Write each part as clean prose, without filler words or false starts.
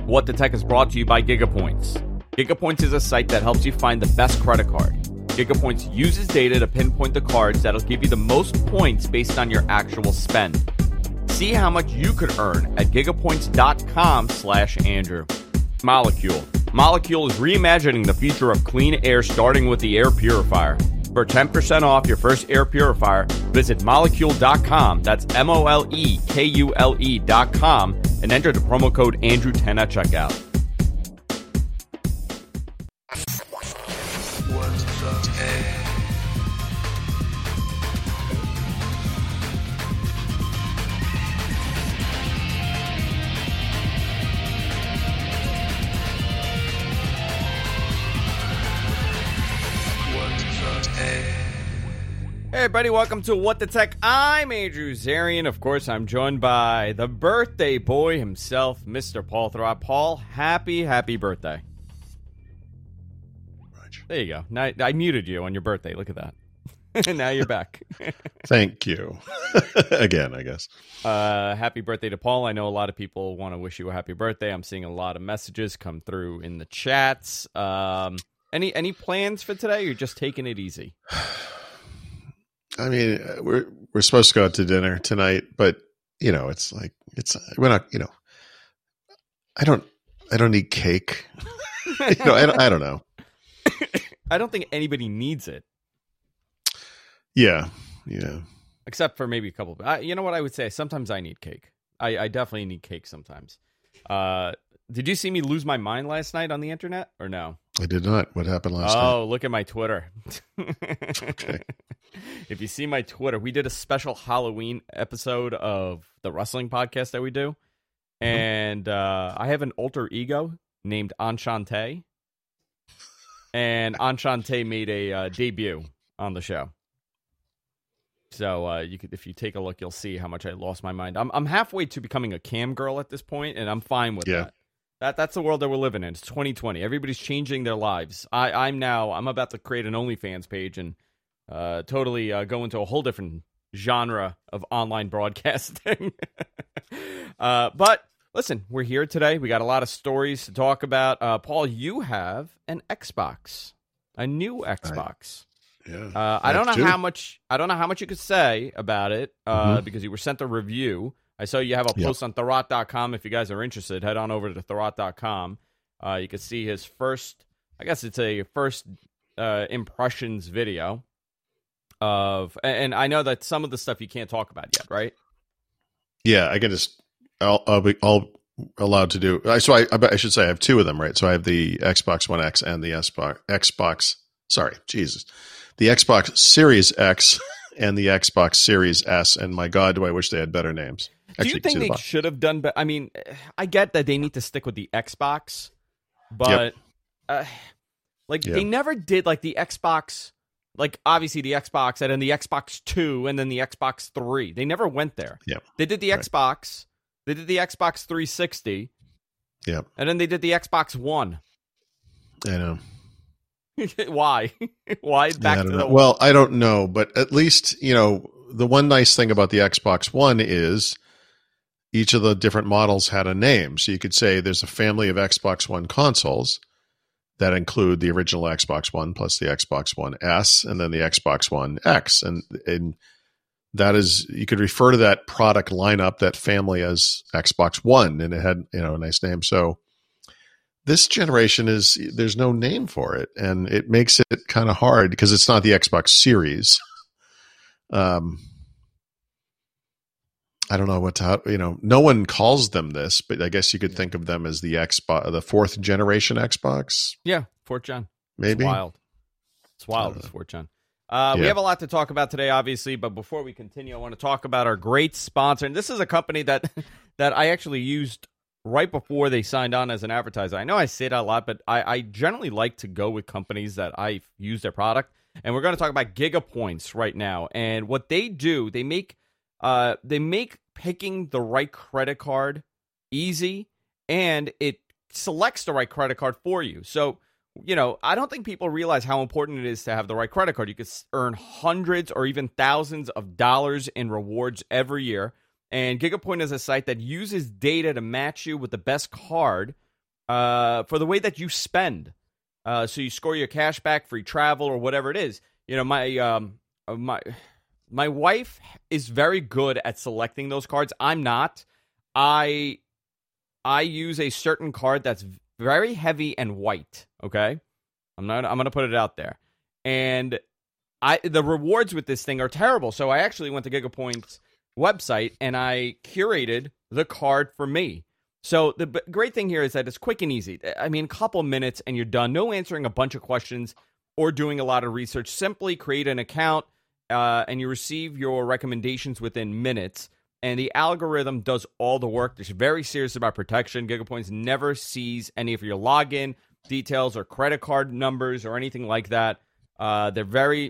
What the Tech is brought to you by GigaPoints. GigaPoints is a site that helps you find the best credit card. GigaPoints uses data to pinpoint the cards that'll give you the most points based on your actual spend. See how much you could earn at gigapoints.com/Andrew. Molecule. Molecule is reimagining the future of clean air, starting with the air purifier. For 10% off your first air purifier, visit molecule.com. That's molekulE.com and enter the promo code Andrew10 at checkout. Hey everybody, welcome to What the Tech. I'm Andrew Zarian. Of course, I'm joined by the birthday boy himself, Mr. Paul Thurrott. Paul, happy birthday. Roger. There you go. Now, I muted you on your birthday. Look at that. Now you're back. Thank you. Again, I guess. Happy birthday to Paul. I know a lot of people want to wish you a happy birthday. I'm seeing a lot of messages come through in the chats. Any plans for today? Or you're just taking it easy? I mean, we're supposed to go out to dinner tonight, but you know, we're not. You know, I don't need cake. I don't know. I don't think anybody needs it. Yeah. Except for maybe a couple. You know what I would say? Sometimes I need cake. I definitely need cake sometimes. Did you see me lose my mind last night on the internet or no? I did not. What happened last night? Oh, look at my Twitter. Okay. If you see my Twitter, we did a special Halloween episode of the wrestling podcast that we do. And I have an alter ego named Enchante. And Enchante made a debut on the show. So if you take a look, you'll see how much I lost my mind. I'm halfway to becoming a cam girl at this point, and I'm fine with that. That's the world that we're living in. It's 2020. Everybody's changing their lives. I'm about to create an OnlyFans page and totally go into a whole different genre of online broadcasting. But listen, we're here today. We got a lot of stories to talk about. Paul, you have an Xbox, a new Xbox. I don't know how much you could say about it because you were sent a review. I saw you have a post on Thurrott.com. If you guys are interested, head on over to Thurrott.com. You can see his first impressions video of, and I know that some of the stuff you can't talk about yet, right? Yeah, I can just, I'll be allowed to do. So I should say I have two of them, right? So I have the Xbox One X and the Xbox Series X and the Xbox Series S. And my God, do I wish they had better names. Do you think they should have done better? I mean, I get that they need to stick with the Xbox, but they never did like the Xbox, like obviously the Xbox and then the Xbox 2 and then the Xbox 3. They never went there. Yeah. They did the Xbox. They did the Xbox 360. Yeah. And then they did the Xbox One. I know. Why? Why back to the one? Well, I don't know, but at least, you know, the one nice thing about the Xbox One is each of the different models had a name. So you could say there's a family of Xbox One consoles that include the original Xbox One plus the Xbox One S and then the Xbox One X. And that is, you could refer to that product lineup, that family, as Xbox One, and it had, you know, a nice name. So this generation there's no name for it, and it makes it kind of hard because it's not the Xbox Series. I don't know no one calls them this, but I guess you could think of them as the Xbox, the fourth generation Xbox. Yeah, fourth gen. Maybe. It's wild. It's fourth gen. We have a lot to talk about today, obviously, but before we continue, I want to talk about our great sponsor. And this is a company that I actually used right before they signed on as an advertiser. I know I say it a lot, but I generally like to go with companies that I've used their product. And we're going to talk about GigaPoints right now. And what they do, they make picking the right credit card easy, and it selects the right credit card for you. So, you know, I don't think people realize how important it is to have the right credit card. You could earn hundreds or even thousands of dollars in rewards every year. And GigaPoint is a site that uses data to match you with the best card for the way that you spend. So you score your cash back, free travel, or whatever it is. My wife is very good at selecting those cards. I'm not. I use a certain card that's very heavy and white. Okay, I'm gonna put it out there, and the rewards with this thing are terrible. So I actually went to GigaPoint's website and I curated the card for me. So the great thing here is that it's quick and easy. I mean, a couple minutes and you're done. No answering a bunch of questions or doing a lot of research. Simply create an account and you receive your recommendations within minutes. And the algorithm does all the work. They're very serious about protection. GigaPoints never sees any of your login details or credit card numbers or anything like that. They're very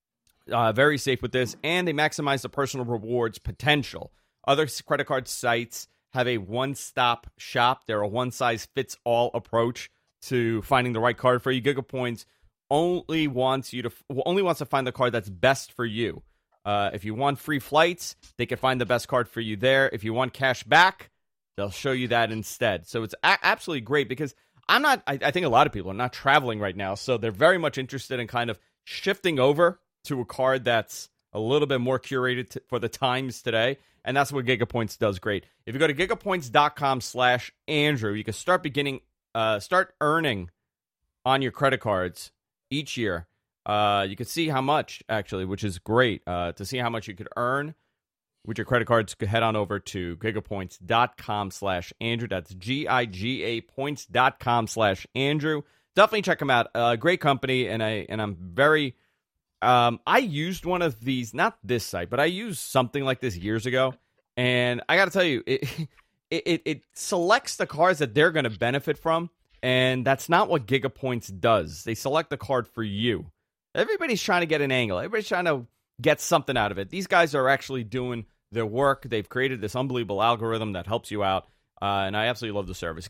safe with this, and they maximize the personal rewards potential. Other credit card sites have a one-stop shop. They're a one-size-fits-all approach to finding the right card for you. GigaPoints only wants to find the card that's best for you. If you want free flights, they can find the best card for you there. If you want cash back, they'll show you that instead. So it's absolutely great because I think a lot of people are not traveling right now, so they're very much interested in kind of shifting over to a card that's a little bit more curated for the times today, and that's what GigaPoints does great. If you go to gigapoints.com/Andrew, you can start earning on your credit cards each year. You can see how much, actually, which is great. To see how much you could earn with your credit cards, head on over to gigapoints.com/Andrew. That's GIGA points.com/Andrew. Definitely check them out. Great company, and I'm very... I used one of these, not this site, but I used something like this years ago, and I got to tell you, it selects the cards that they're going to benefit from, and that's not what GigaPoints does. They select the card for you. Everybody's trying to get an angle. Everybody's trying to get something out of it. These guys are actually doing their work. They've created this unbelievable algorithm that helps you out, and I absolutely love the service.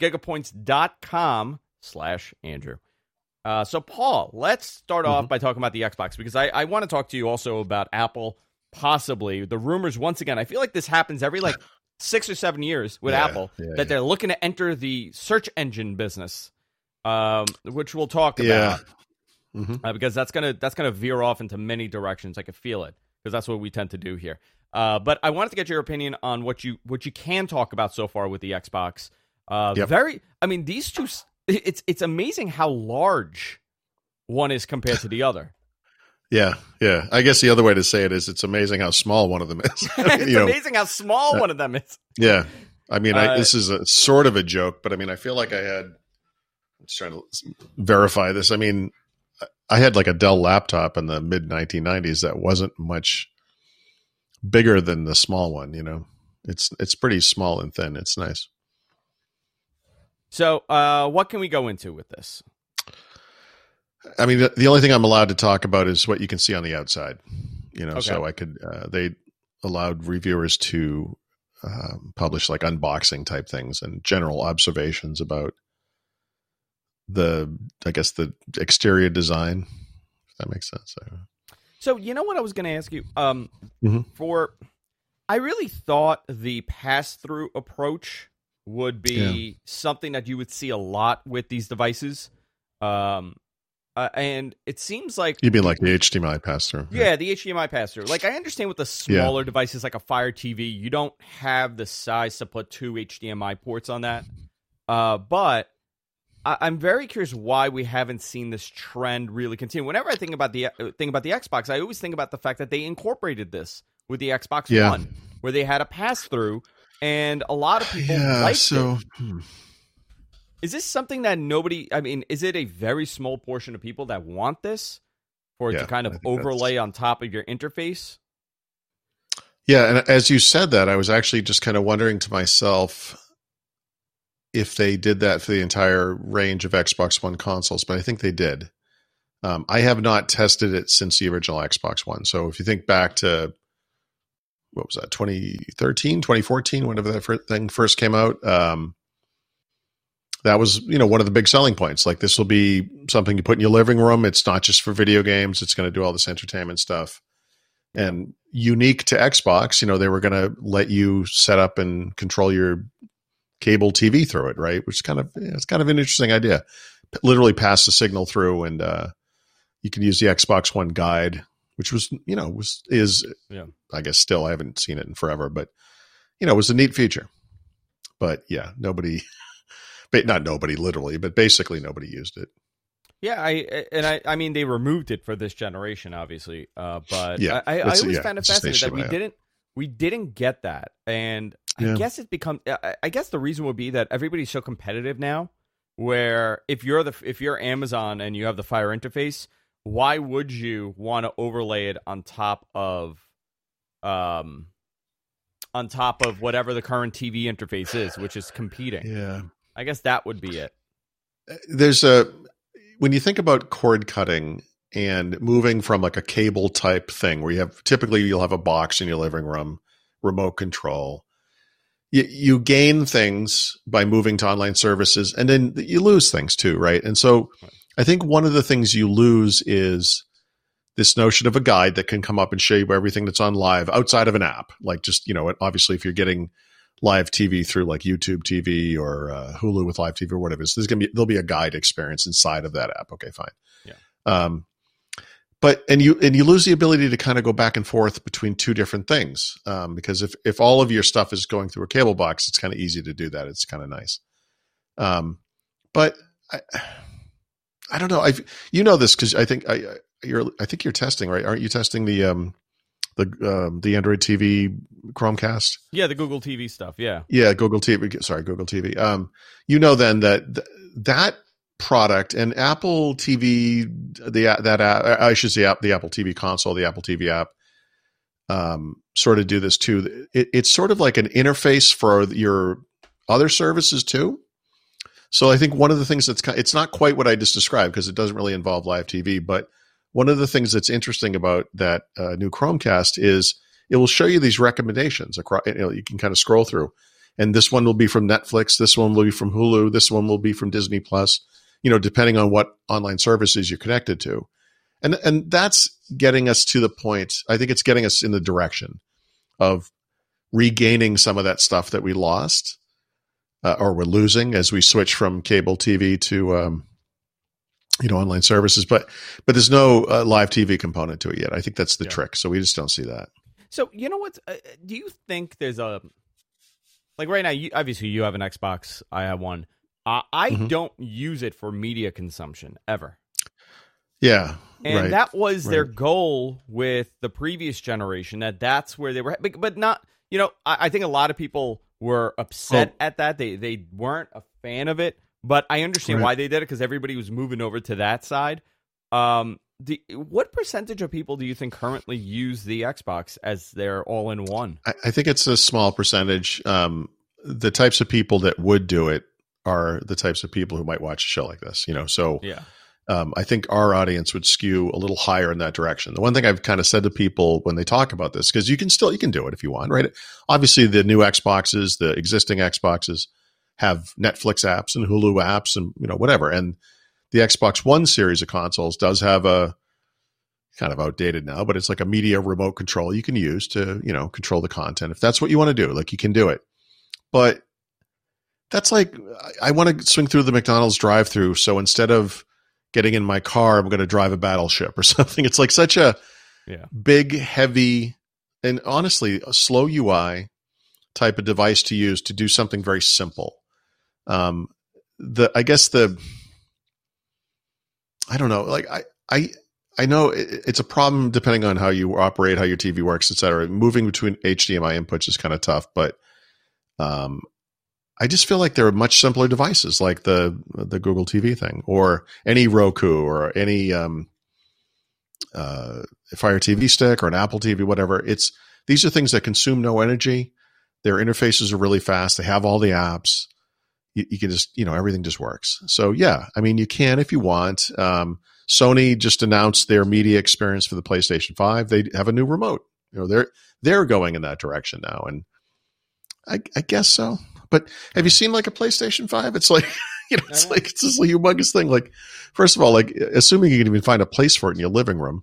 gigapoints.com/Andrew. So, Paul, let's start off by talking about the Xbox, because I want to talk to you also about Apple, possibly. The rumors, once again, I feel like this happens every, 6 or 7 years with Apple, that they're looking to enter the search engine business, which we'll talk about, because that's gonna veer off into many directions. I can feel it, because that's what we tend to do here. But I wanted to get your opinion on what you can talk about so far with the Xbox. These two... It's amazing how large one is compared to the other. Yeah. I guess the other way to say it is it's amazing how small one of them is. It's amazing how small one of them is. Yeah. I mean, this is a sort of a joke, but I mean, I feel like I'm just trying to verify this. I mean, I had like a Dell laptop in the mid 1990s that wasn't much bigger than the small one, It's pretty small and thin. It's nice. So, what can we go into with this? I mean, the only thing I'm allowed to talk about is what you can see on the outside. Okay. So I could. They allowed reviewers to publish like unboxing type things and general observations about the exterior design. If that makes sense. So, you know what I was going to ask you? I really thought the pass-through approach would be something that you would see a lot with these devices. And it seems like... You mean like the HDMI pass-through? Yeah, the HDMI pass-through. I understand with the smaller devices like a Fire TV, you don't have the size to put 2 HDMI ports on that. But I'm very curious why we haven't seen this trend really continue. Whenever I think about the Xbox, I always think about the fact that they incorporated this with the Xbox One, where they had a pass-through. And a lot of people liked it. Is this something that is it a very small portion of people that want this for it to kind of overlay on top of your interface? Yeah, and as you said that, I was actually just kind of wondering to myself if they did that for the entire range of Xbox One consoles, but I think they did. I have not tested it since the original Xbox One. So if you think back to... what was that, 2013, 2014, whenever that thing first came out. That was, one of the big selling points. Like, this will be something you put in your living room. It's not just for video games. It's going to do all this entertainment stuff. And unique to Xbox, they were going to let you set up and control your cable TV through it, right? Which is it's kind of an interesting idea. Literally pass the signal through, and you can use the Xbox One guide, which was I guess still, I haven't seen it in forever, but it was a neat feature. But yeah, not nobody literally, but basically nobody used it. Yeah, I mean they removed it for this generation, obviously. But yeah, I always found it fascinating that we didn't get that, and I guess I guess the reason would be that everybody's so competitive now. Where if you're Amazon and you have the Fire interface, why would you want to overlay it on top of whatever the current TV interface is, which is competing? Yeah, I guess that would be it. When you think about cord cutting and moving from like a cable type thing where you'll have a box in your living room, remote control. You gain things by moving to online services, and then you lose things too, right? And so I think one of the things you lose is this notion of a guide that can come up and show you everything that's on live outside of an app. Like just, obviously if you're getting live TV through like YouTube TV or Hulu with live TV or whatever, so there'll be a guide experience inside of that app. Okay, fine. Yeah. But you lose the ability to kind of go back and forth between two different things, because if all of your stuff is going through a cable box, it's kind of easy to do that. It's kind of nice. But I don't know. This because I think you're testing, right? Aren't you testing the Android TV Chromecast? Yeah, the Google TV stuff. Yeah. Yeah, Google TV. Sorry, Google TV. Then that product and Apple TV, the Apple TV console, the Apple TV app, sort of do this too. It's sort of like an interface for your other services too. So I think one of the things it's not quite what I just described because it doesn't really involve live TV, but one of the things that's interesting about that new Chromecast is it will show you these recommendations across. You can kind of scroll through, and this one will be from Netflix, this one will be from Hulu, this one will be from Disney Plus. Depending on what online services you're connected to. And that's getting us to the point. I think it's getting us in the direction of regaining some of that stuff that we lost or we're losing as we switch from cable TV to, online services. But there's no live TV component to it yet. I think that's the trick. So we just don't see that. So, what, do you think there's like right now, obviously you have an Xbox, I have one. I don't use it for media consumption ever. Yeah. And that was their goal with the previous generation, that's where they were. But not, I think a lot of people were upset at that. They weren't a fan of it. But I understand why they did it because everybody was moving over to that side. What percentage of people do you think currently use the Xbox as their all-in-one? I think it's a small percentage. The types of people that would do it are the types of people who might watch a show like this, So yeah. I think our audience would skew a little higher in that direction. The one thing I've kind of said to people when they talk about this, because you can do it if you want, right? Obviously, the new Xboxes, the existing Xboxes have Netflix apps and Hulu apps and whatever. And the Xbox One series of consoles does have a kind of outdated now, but it's like a media remote control you can use to control the content if that's what you want to do. Like you can do it, but that's like, I want to swing through the McDonald's drive-through. So instead of getting in my car, I'm going to drive a battleship or something. It's like such a big, heavy, and honestly, a slow UI type of device to use to do something very simple. I don't know. Like I know it's a problem depending on how you operate, how your TV works, et cetera. Moving between HDMI inputs is kind of tough, but, I just feel like there are much simpler devices like the Google TV thing or any Roku or any Fire TV stick or an Apple TV, whatever. These are things that consume no energy. Their interfaces are really fast. They have all the apps. You can just, everything just works. So yeah, I mean, you can if you want. Sony just announced their media experience for the PlayStation 5. They have a new remote. They're going in that direction now, and I guess so. But have you seen like a PlayStation 5? It's like, it's this humongous thing. Like, first of all, like assuming you can even find a place for it in your living room.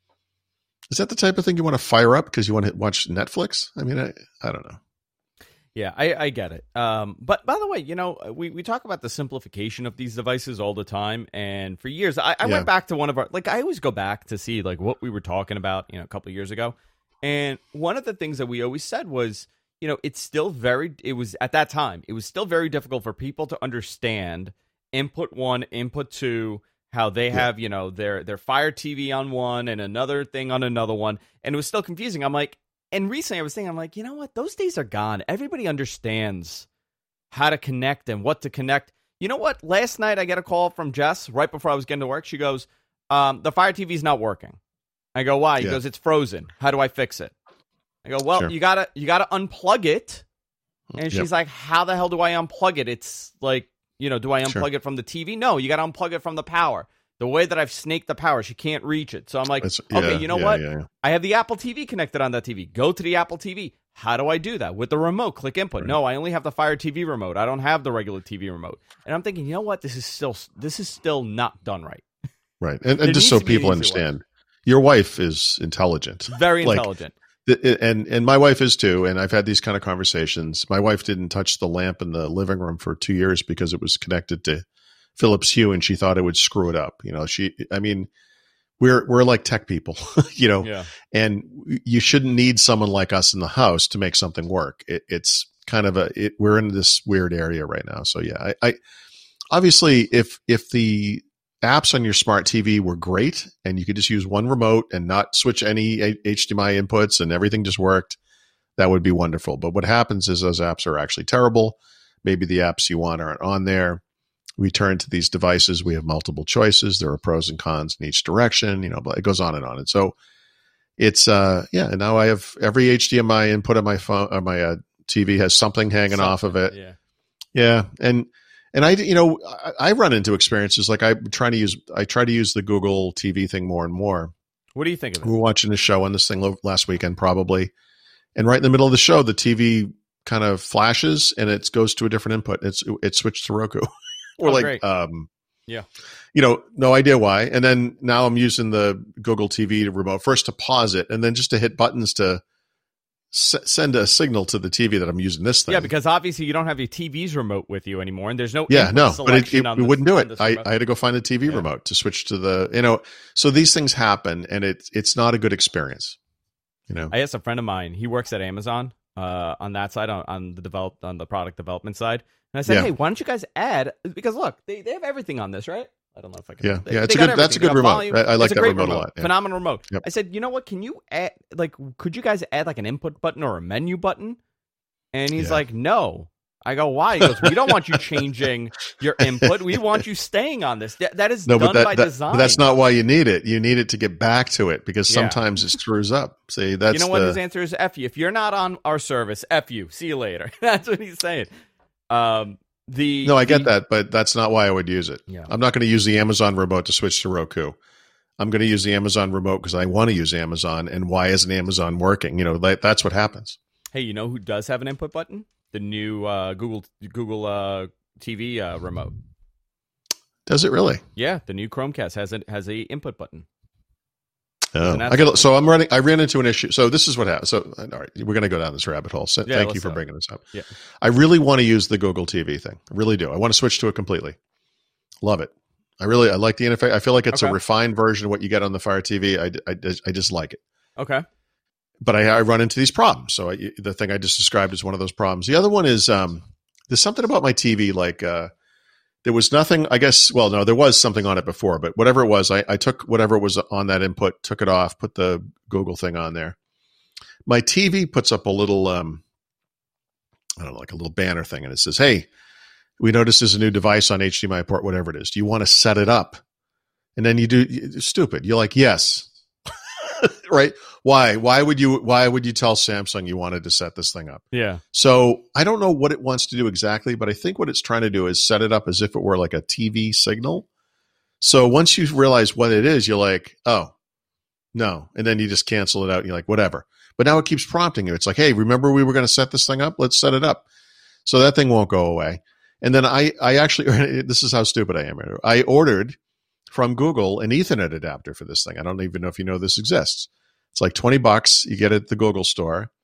Is that the type of thing you want to fire up because you want to watch Netflix? I mean, I don't know. Yeah, I get it. But by the way, we talk about the simplification of these devices all the time, and for years, I went back to one of our, like, I always go back to see like what we were talking about, a couple of years ago, and one of the things that we always said was, it was at that time, it was still very difficult for people to understand input 1, input 2, how they have, their Fire TV on one and another thing on another one, and it was still confusing. I'm like. And recently I was thinking, I'm like, you know what? Those days are gone. Everybody understands how to connect and what to connect. You know what? Last night I get a call from Jess right before I was getting to work. She goes, the Fire TV's not working. I go, why? He goes, it's frozen. How do I fix it? I go, well, you gotta unplug it. And she's like, how the hell do I unplug it? It's like, do I unplug it from the TV? No, you got to unplug it from the power. The way that I've snaked the power, she can't reach it. So I'm like, okay, you know what? Yeah. I have the Apple TV connected on that TV. Go to the Apple TV. How do I do that? With the remote, click input. Right. No, I only have the Fire TV remote. I don't have the regular TV remote. And I'm thinking, you know what? This is still not done right. Right. And just so people understand, your wife is intelligent. Very intelligent. And my wife is too. And I've had these kind of conversations. My wife didn't touch the lamp in the living room for 2 years because it was connected to Philips Hue, and she thought it would screw it up. We're like tech people, and you shouldn't need someone like us in the house to make something work. It's kind of we're in this weird area right now. So yeah, I obviously if the apps on your smart TV were great and you could just use one remote and not switch any HDMI inputs and everything just worked, that would be wonderful. But what happens is those apps are actually terrible. Maybe the apps you want aren't on there. We turn to these devices. We have multiple choices. There are pros and cons in each direction, but it goes on and on. And so it's, and now I have every HDMI input on my phone or my TV has something hanging off of it. Yeah. Yeah. And I run into experiences like I try to use the Google TV thing more and more. What do you think of it? We were watching a show on this thing last weekend, probably. And right in the middle of the show, the TV kind of flashes and it goes to a different input. It switched to Roku. We're great. No idea why. And then now I'm using the Google TV remote first to pause it and then just to hit buttons to send a signal to the TV that I'm using this thing. Yeah, because obviously you don't have your TV's remote with you anymore, and there's no but it wouldn't do it. I had to go find the TV remote to switch to the So these things happen, and it's not a good experience. I asked a friend of mine. He works at Amazon on that side on the product development side. And I said, hey, why don't you guys add? Because look, they have everything on this, right? I don't know if I can. That's a good remote. Volume. I like that remote a lot. Yeah. Phenomenal remote. Yep. I said, you know what? Can you add? Could you guys add an input button or a menu button? And he's like, no. I go, why? He goes, we don't want you changing your input. We want you staying on this. That is done by design. But that's not why you need it. You need it to get back to it because sometimes it screws up. See, that's what his answer is? F you. If you're not on our service, F you. See you later. That's what he's saying. I get that, but that's not why I would use it. Yeah. I'm not going to use the Amazon remote to switch to Roku. I'm going to use the Amazon remote because I want to use Amazon. And why isn't Amazon working? That's what happens. Hey, you know who does have an input button? The new Google TV remote. Does it really? Yeah, the new Chromecast has a input button. Oh, I ran into an issue. So this is what happened. So, all right, we're going to go down this rabbit hole. So thank you for bringing this up. Yeah. I really want to use the Google TV thing. I really do. I want to switch to it completely. Love it. I like the interface. I feel like it's a refined version of what you get on the Fire TV. I just like it. Okay. But I run into these problems. So the thing I just described is one of those problems. The other one is there's something about my TV there was nothing, I guess, well, no, there was something on it before, but whatever it was, I took whatever was on that input, took it off, put the Google thing on there. My TV puts up a little, like a little banner thing, and it says, hey, we noticed there's a new device on HDMI port, whatever it is. Do you want to set it up? And then you're stupid. You're like, yes. Right? Why? Why would you tell Samsung you wanted to set this thing up? Yeah. So I don't know what it wants to do exactly, but I think what it's trying to do is set it up as if it were like a TV signal. So once you realize what it is, you're like, oh, no. And then you just cancel it out and you're like, whatever. But now it keeps prompting you. It's like, hey, remember we were going to set this thing up? Let's set it up. So that thing won't go away. And then I actually, this is how stupid I am. I ordered from Google an Ethernet adapter for this thing. I don't even know if you know this exists. It's like $20. You get it at the Google store.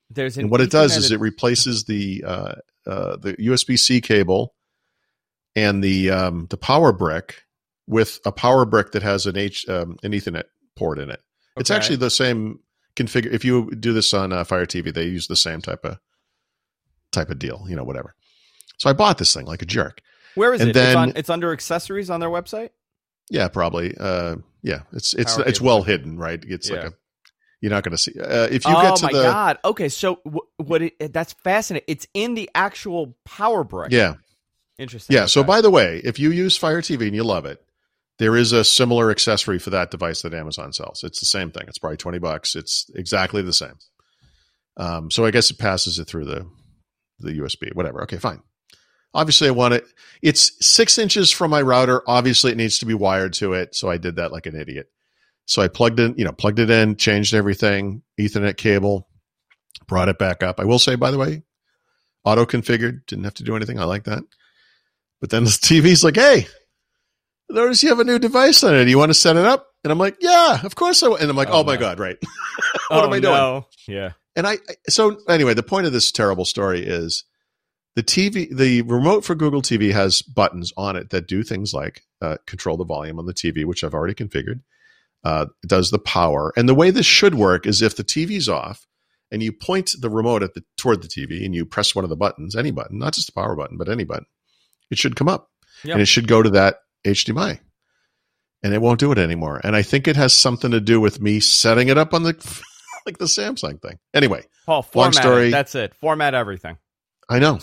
And what it does is it replaces the USB-C cable and the power brick with a power brick that has an Ethernet port in it. Okay. It's actually the same configure. If you do this on Fire TV, they use the same type of deal, whatever. So I bought this thing like a jerk. Where is it? Then, it's under accessories on their website? Yeah, probably. Yeah, it's well hidden, right? It's like you're not going to see if you get to the. Oh my god! Okay, so that's fascinating. It's in the actual power brick. Yeah, interesting. Yeah. Okay. So by the way, if you use Fire TV and you love it, there is a similar accessory for that device that Amazon sells. It's the same thing. It's probably $20. It's exactly the same. So I guess it passes it through the USB, whatever. Okay, fine. Obviously, I want it. It's 6 inches from my router. Obviously, it needs to be wired to it. So I did that like an idiot. So I plugged it in, changed everything, Ethernet cable, brought it back up. I will say, by the way, auto configured, didn't have to do anything. I like that. But then the TV's like, hey, notice you have a new device on it. Do you want to set it up? And I'm like, yeah, of course I will. And I'm like, oh my God, right. What am I doing? No. Yeah. And so anyway, the point of this terrible story is the remote for Google TV has buttons on it that do things like control the volume on the TV, which I've already configured. It does the power. And the way this should work is if the TV's off and you point the remote toward the TV and you press one of the buttons, any button, not just the power button, but any button, it should come up. Yep. And it should go to that HDMI. And it won't do it anymore. And I think it has something to do with me setting it up on the like the Samsung thing. Anyway, Paul, long story. That's it. Format everything. I know.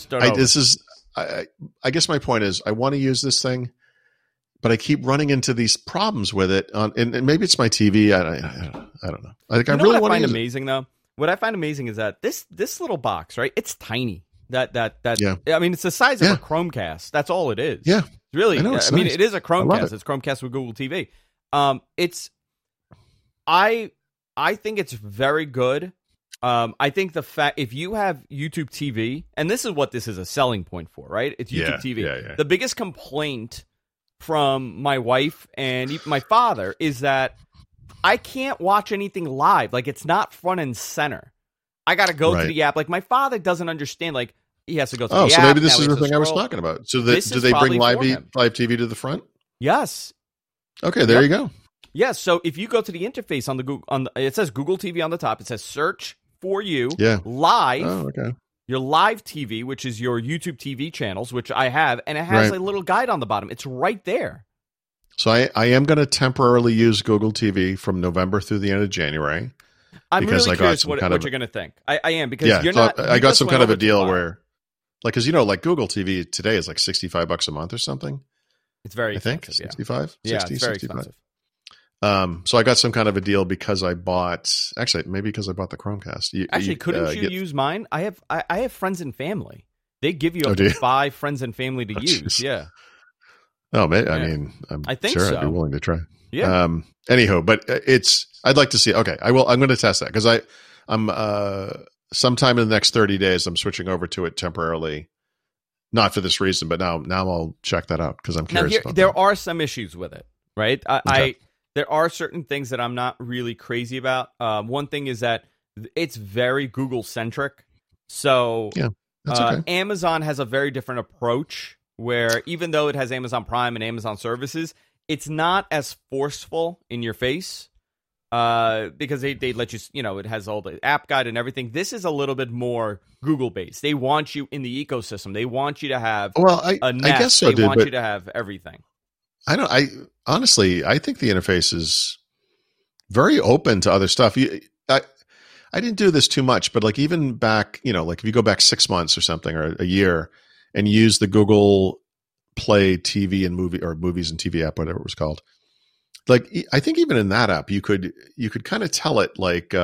I guess my point is I want to use this thing, but I keep running into these problems with it. And maybe it's my TV. I don't know. I think I really want to use amazing, though? What I find amazing is that this little box, right? It's tiny. Yeah. I mean, it's the size of a Chromecast. That's all it is. Yeah. Really. Nice. It is a Chromecast. It's Chromecast with Google TV. I think it's very good. I think the fact if you have YouTube TV, and this is what this is a selling point for, right? It's YouTube TV. Yeah. The biggest complaint from my wife and my father is that I can't watch anything live. Like, it's not front and center. I got to go to the app. Like, my father doesn't understand. Like, he has to go to the app. Oh, so maybe this is the thing I was talking about. So do they bring live TV to the front? Yes. Okay, there you go. Yes. So if you go to the interface on the Google, it says Google TV on the top. It says search for you live. Oh, okay. Your live TV, which is your YouTube TV channels, which I have, and it has a little guide on the bottom. It's right there. So I am going to temporarily use Google TV from November through the end of January. I'm really curious what you're going to think. I am, because you're not. I got some kind of a deal where, like, because like Google TV today is like $65 a month or something. It's very expensive. I think 65. Yeah, 60, it's very 65. expensive. So I got some kind of a deal because I bought the Chromecast. Couldn't you use mine? I have friends and family. They give you up to 5 friends and family to use. Geez. Yeah. Oh, man. I mean, I think sure so. I'd be willing to try. Yeah. Anyhow, but I'd like to see. Okay, I'm going to test that because I'm sometime in the next 30 days, I'm switching over to it temporarily. Not for this reason, but now I'll check that out because I'm curious. There are some issues with it, right? There are certain things that I'm not really crazy about. One thing is that it's very Google centric. So that's okay. Amazon has a very different approach where even though it has Amazon Prime and Amazon services, it's not as forceful in your face because they let you, it has all the app guide and everything. This is a little bit more Google based. They want you in the ecosystem. They want you to have a Nest. I guess so, they want you to have everything. Honestly, I think the interface is very open to other stuff. I didn't do this too much, but like even back, like if you go back 6 months or something or a year and use the Google Play TV and movies and TV app, whatever it was called. Like, I think even in that app, you could kind of tell it like,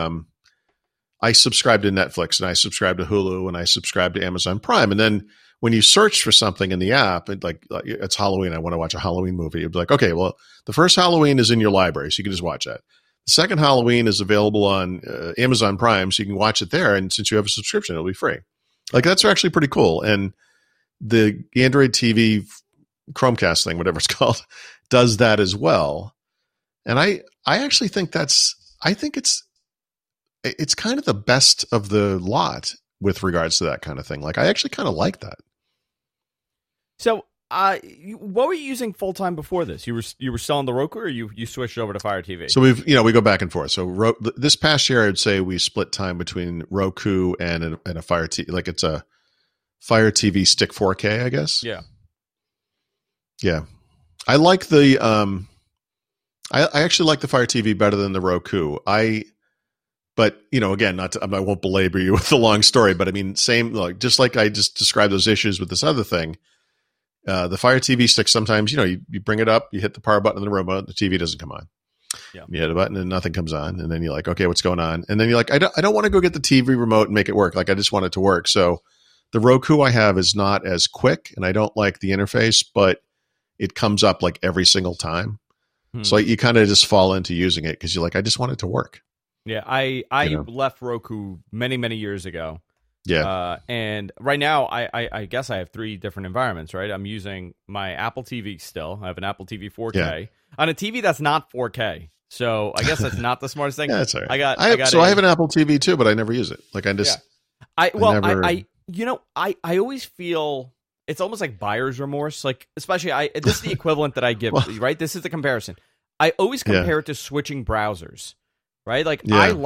I subscribe to Netflix and I subscribe to Hulu and I subscribe to Amazon Prime. And then when you search for something in the app, like it's Halloween, I want to watch a Halloween movie. It'd be like, okay, well, the first Halloween is in your library, so you can just watch that. The second Halloween is available on Amazon Prime, so you can watch it there. And since you have a subscription, it'll be free. Like, that's actually pretty cool. And the Android TV Chromecast thing, whatever it's called, does that as well. And I actually think it's kind of the best of the lot with regards to that kind of thing. Like, I actually kind of like that. So, what were you using full time before this? You were still on the Roku, or you switched over to Fire TV? So we go back and forth. So this past year, I'd say we split time between Roku and a Fire TV. Like, it's a Fire TV Stick 4K, I guess. Yeah. Yeah. I like the I actually like the Fire TV better than the Roku. But again, I won't belabor you with the long story, but I mean, just like I just described those issues with this other thing. The Fire TV Stick, sometimes, you bring it up, you hit the power button on the remote, the TV doesn't come on. Yeah. You hit a button and nothing comes on. And then you're like, okay, what's going on? And then you're like, I don't want to go get the TV remote and make it work. Like, I just want it to work. So the Roku I have is not as quick, and I don't like the interface, but it comes up like every single time. So you kind of just fall into using it because you're like, I just want it to work. Yeah, I left Roku many, many years ago. Yeah. And right now, I guess I have 3 different environments, right? I'm using my Apple TV still. I have an Apple TV 4K on a TV that's not 4K. So I guess that's not the smartest thing. Yeah, that's all right. I have an Apple TV too, but I never use it. Like, I just, I always feel it's almost like buyer's remorse. Like, especially this is the equivalent that I give, right? This is the comparison. I always compare it to switching browsers. Right? Like,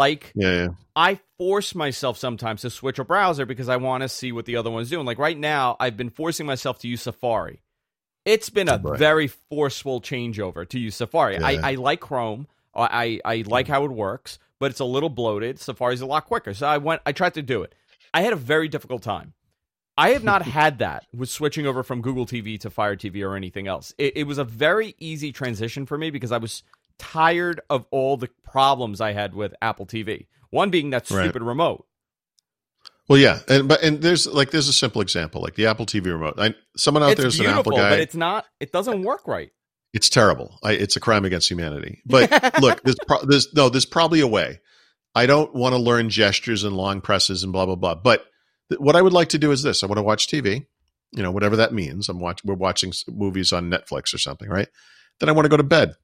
I force myself sometimes to switch a browser because I want to see what the other one's doing. Like, right now, I've been forcing myself to use Safari. It's been a very forceful changeover to use Safari. Yeah. I like Chrome. I like how it works, but it's a little bloated. Safari's a lot quicker. So I tried to do it. I had a very difficult time. I have not had that with switching over from Google TV to Fire TV or anything else. It was a very easy transition for me because I was tired of all the problems I had with Apple TV. One being that stupid remote. Well, yeah, and there's a simple example, like the Apple TV remote. Someone out there's an Apple guy, but it's not. It doesn't work right. It's terrible. It's a crime against humanity. But look, there's probably a way. I don't want to learn gestures and long presses and blah blah blah. But what I would like to do is this: I want to watch TV, whatever that means. We're watching movies on Netflix or something, right? Then I want to go to bed.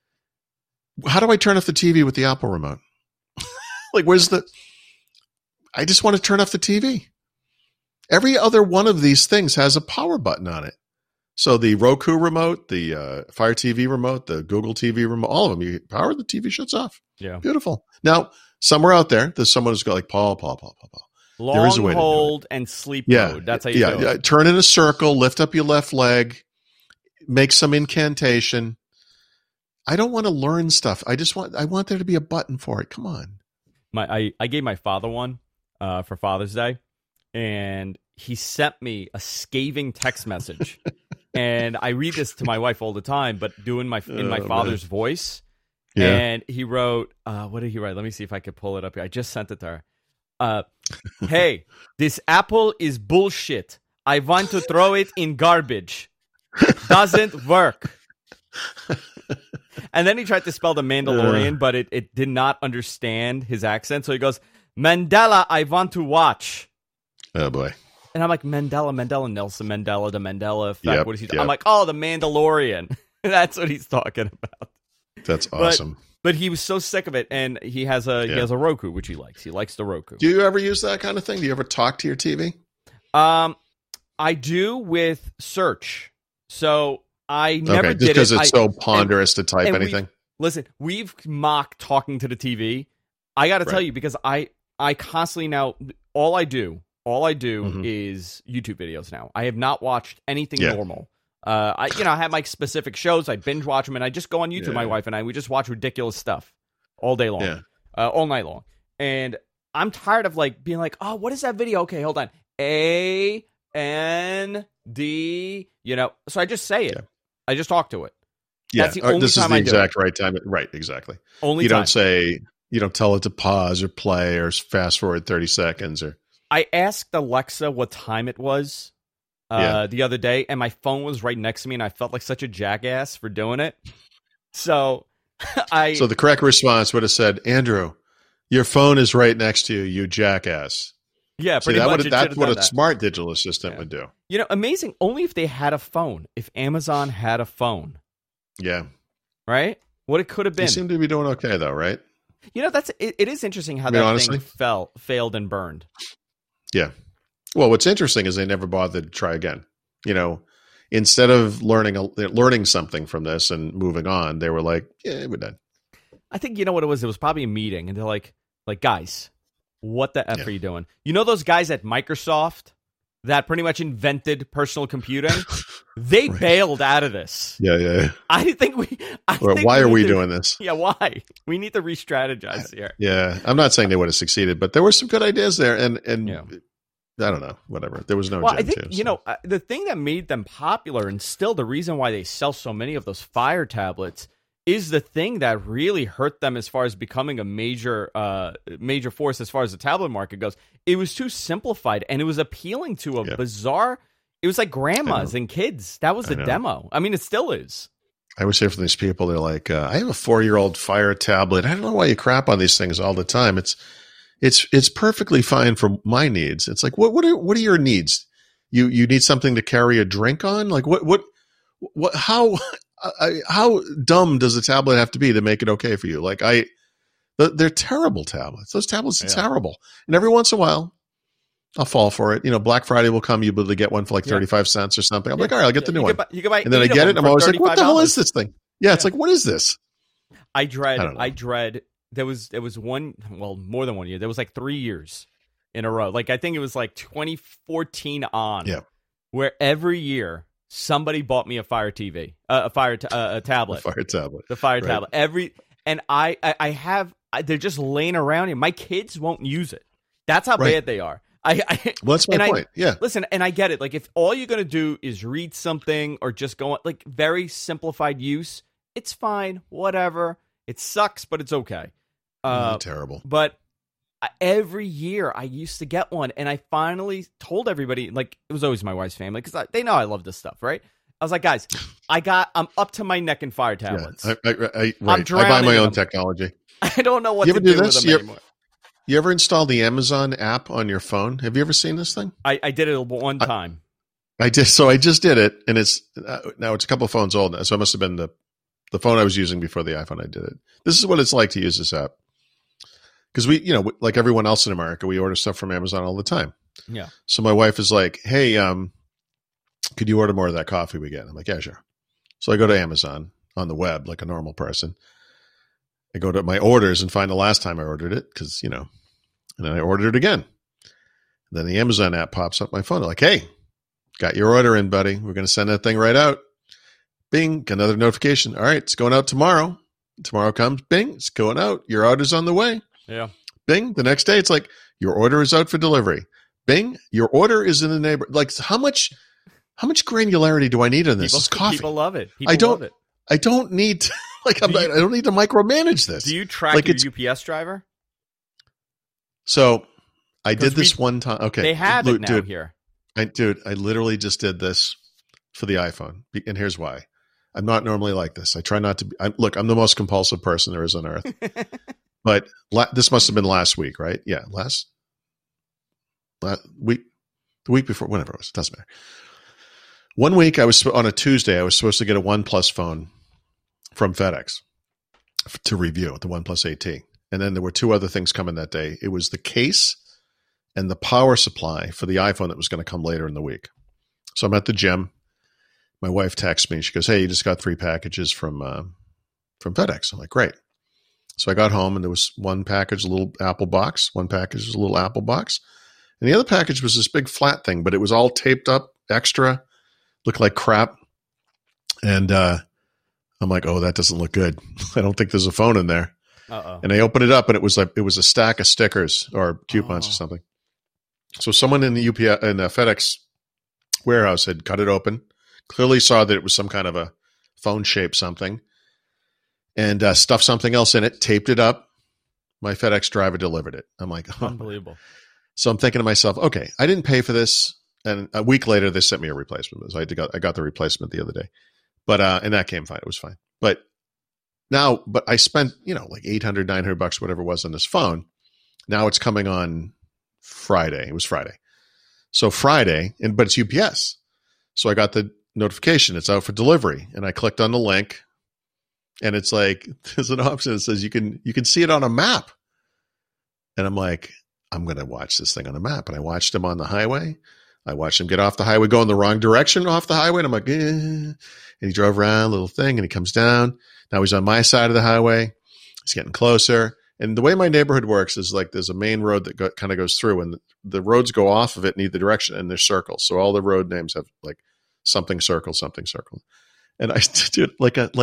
How do I turn off the TV with the Apple remote? Like, I just want to turn off the TV. Every other one of these things has a power button on it. So the Roku remote, the Fire TV remote, the Google TV remote, all of them, you power, the TV shuts off. Yeah. Beautiful. Now, somewhere out there's someone who's got like, Paul. Long there is a way hold to do it. and sleep mode. That's how you do it. Yeah. Turn in a circle, lift up your left leg, make some incantation. I don't want to learn stuff. I want there to be a button for it. Come on. I gave my father one for Father's Day, and he sent me a scathing text message. And I read this to my wife all the time, but in my father's voice. Yeah. And he wrote, what did he write? Let me see if I could pull it up here. I just sent it to her. Hey, this Apple is bullshit. I want to throw it in garbage. Doesn't work. And then he tried to spell the Mandalorian, but it did not understand his accent. So he goes, Mandela, I want to watch. Oh, boy. And I'm like, Mandela, Nelson Mandela, the Mandela effect. Yep, What is he? I'm like, oh, the Mandalorian. That's what he's talking about. That's awesome. But he was so sick of it, and he has a Roku, which he likes. He likes the Roku. Do you ever use that kind of thing? Do you ever talk to your TV? I do with search. So I never did it. Just because it's so ponderous to type anything? We've mocked talking to the TV. I got to tell you, because I constantly now, all I do is YouTube videos now. I have not watched anything normal. I have my specific shows. I binge watch them, and I just go on YouTube. My wife and I, we just watch ridiculous stuff all day long, all night long. And I'm tired of being like, oh, what is that video? Okay, hold on. AND, so I just say it. Yeah. I just talk to it. That's the only this time is the I exact right time. Right, exactly. Only you time. Don't say, you don't tell it to pause or play or fast forward 30 seconds or. I asked Alexa what time it was the other day, and my phone was right next to me, and I felt like such a jackass for doing it. So So the correct response would have said, Andrew, your phone is right next to you, you jackass. Yeah, pretty much. That's what a smart digital assistant would do. Amazing. Only if they had a phone. If Amazon had a phone. Yeah. Right? What it could have been. They seem to be doing okay, though, right? it is interesting how I mean, that honestly, thing failed and burned. yeah. Well, what's interesting is they never bothered to try again. Instead of learning something from this and moving on, they were like, "Yeah, we're done." I think you know what it was. It was probably a meeting, and they're like, guys, what the F are you doing? You know those guys at Microsoft that pretty much invented personal computing? They bailed out of this. Yeah. I think why are we doing this? Yeah, why? We need to re-strategize here. Yeah, I'm not saying they would have succeeded, but there were some good ideas there, and I don't know, whatever. There was no Gen I think 2, so. The thing that made them popular, and still the reason why they sell so many of those Fire tablets, is the thing that really hurt them as far as becoming a major force as far as the tablet market goes. It was too simplified, and it was appealing to a bizarre. It was like grandmas and kids. That was the demo. I mean, it still is. I always hear from these people, they're like, I have a 4-year-old Fire tablet. I don't know why you crap on these things all the time. It's perfectly fine for my needs. It's like, what are your needs? You need something to carry a drink on? Like how dumb does a tablet have to be to make it okay for you? Like they're terrible tablets. Those tablets are terrible. And every once in a while, I'll fall for it. Black Friday will come. You'll be able to get one for like 35 cents or something. I'm like, all right, I'll get the new one. You can buy and then I get it. I'm always like, what the hell is this thing? Yeah, it's like, what is this? I dread. There was one, more than 1 year. There was like 3 years in a row. Like, I think it was like 2014 on. Yeah. Where every year somebody bought me a Fire TV, a tablet. Fire tablet. The Fire tablet. And they're just laying around here. My kids won't use it. That's how bad they are. Well, that's my point. Yeah. Listen, and I get it. Like, if all you're going to do is read something or just go on, like, very simplified use, it's fine. Whatever. It sucks, but it's okay. Terrible. But every year I used to get one, and I finally told everybody, like, it was always my wife's family, because they know I love this stuff, right? I was like, guys, I'm up to my neck in Fire tablets. Yeah, I buy my own technology. I don't know what to do with them anymore. You ever install the Amazon app on your phone? Have you ever seen this thing? I did it one time. I did. So I just did it, and it's now it's a couple of phones old now, so it must have been the phone I was using before the iPhone I did it. This is what it's like to use this app. Because we, like everyone else in America, we order stuff from Amazon all the time. Yeah. So my wife is like, hey, could you order more of that coffee we get? I'm like, yeah, sure. So I go to Amazon on the web like a normal person. I go to my orders and find the last time I ordered it because, and then I ordered it again. And then the Amazon app pops up my phone. They're like, hey, got your order in, buddy. We're going to send that thing right out. Bing, another notification. All right, it's going out tomorrow. Tomorrow comes, bing, it's going out. Your order's on the way. Yeah. Bing, the next day it's like, your order is out for delivery. Bing, your order is in the neighbor. Like, how much granularity do I need in this? It's coffee. People love it. I don't need to, I don't need to micromanage this. Do you track your UPS driver? So I did this one time. Okay. They have it now here. I literally just did this for the iPhone. And here's why. I'm not normally like this. I try not to be. I'm the most compulsive person there is on earth. But this must have been last week, right? Yeah, last week, the week before, whenever it was. It doesn't matter. 1 week, on a Tuesday, I was supposed to get a OnePlus phone from FedEx to review, the OnePlus 8T. And then there were two other things coming that day. It was the case and the power supply for the iPhone that was going to come later in the week. So I'm at the gym. My wife texts me. She goes, hey, you just got 3 packages from FedEx. I'm like, great. So I got home, and there was one package, a little Apple box. One package was a little Apple box. And the other package was this big flat thing, but it was all taped up extra, looked like crap. And I'm like, oh, that doesn't look good. I don't think there's a phone in there. Uh-oh. And I opened it up, and it was a stack of stickers or coupons or something. So someone in the FedEx warehouse had cut it open, clearly saw that it was some kind of a phone-shaped something, and stuffed something else in it, taped it up. My FedEx driver delivered it. I'm like, oh. Unbelievable. So I'm thinking to myself, okay, I didn't pay for this. And a week later, they sent me a replacement. So I got the replacement the other day. But and that came fine. It was fine. But I spent, like $800, $900, whatever it was on this phone. Now it's coming on Friday. It was Friday. So Friday, but it's UPS. So I got the notification. It's out for delivery. And I clicked on the link. and it's like there's an option that says you can see it on a map. And I'm like, I'm going to watch this thing on a map. And I watched him on the highway. I watched him get off the highway, go in the wrong direction off the highway. And I'm like, and he drove around a little thing and he comes down. Now he's on my side of the highway. He's getting closer. And the way my neighborhood works is like there's a main road that kind of goes through, and the roads go off of it in either direction, and there's circles. So all the road names have like something circle, something circle. And I did like an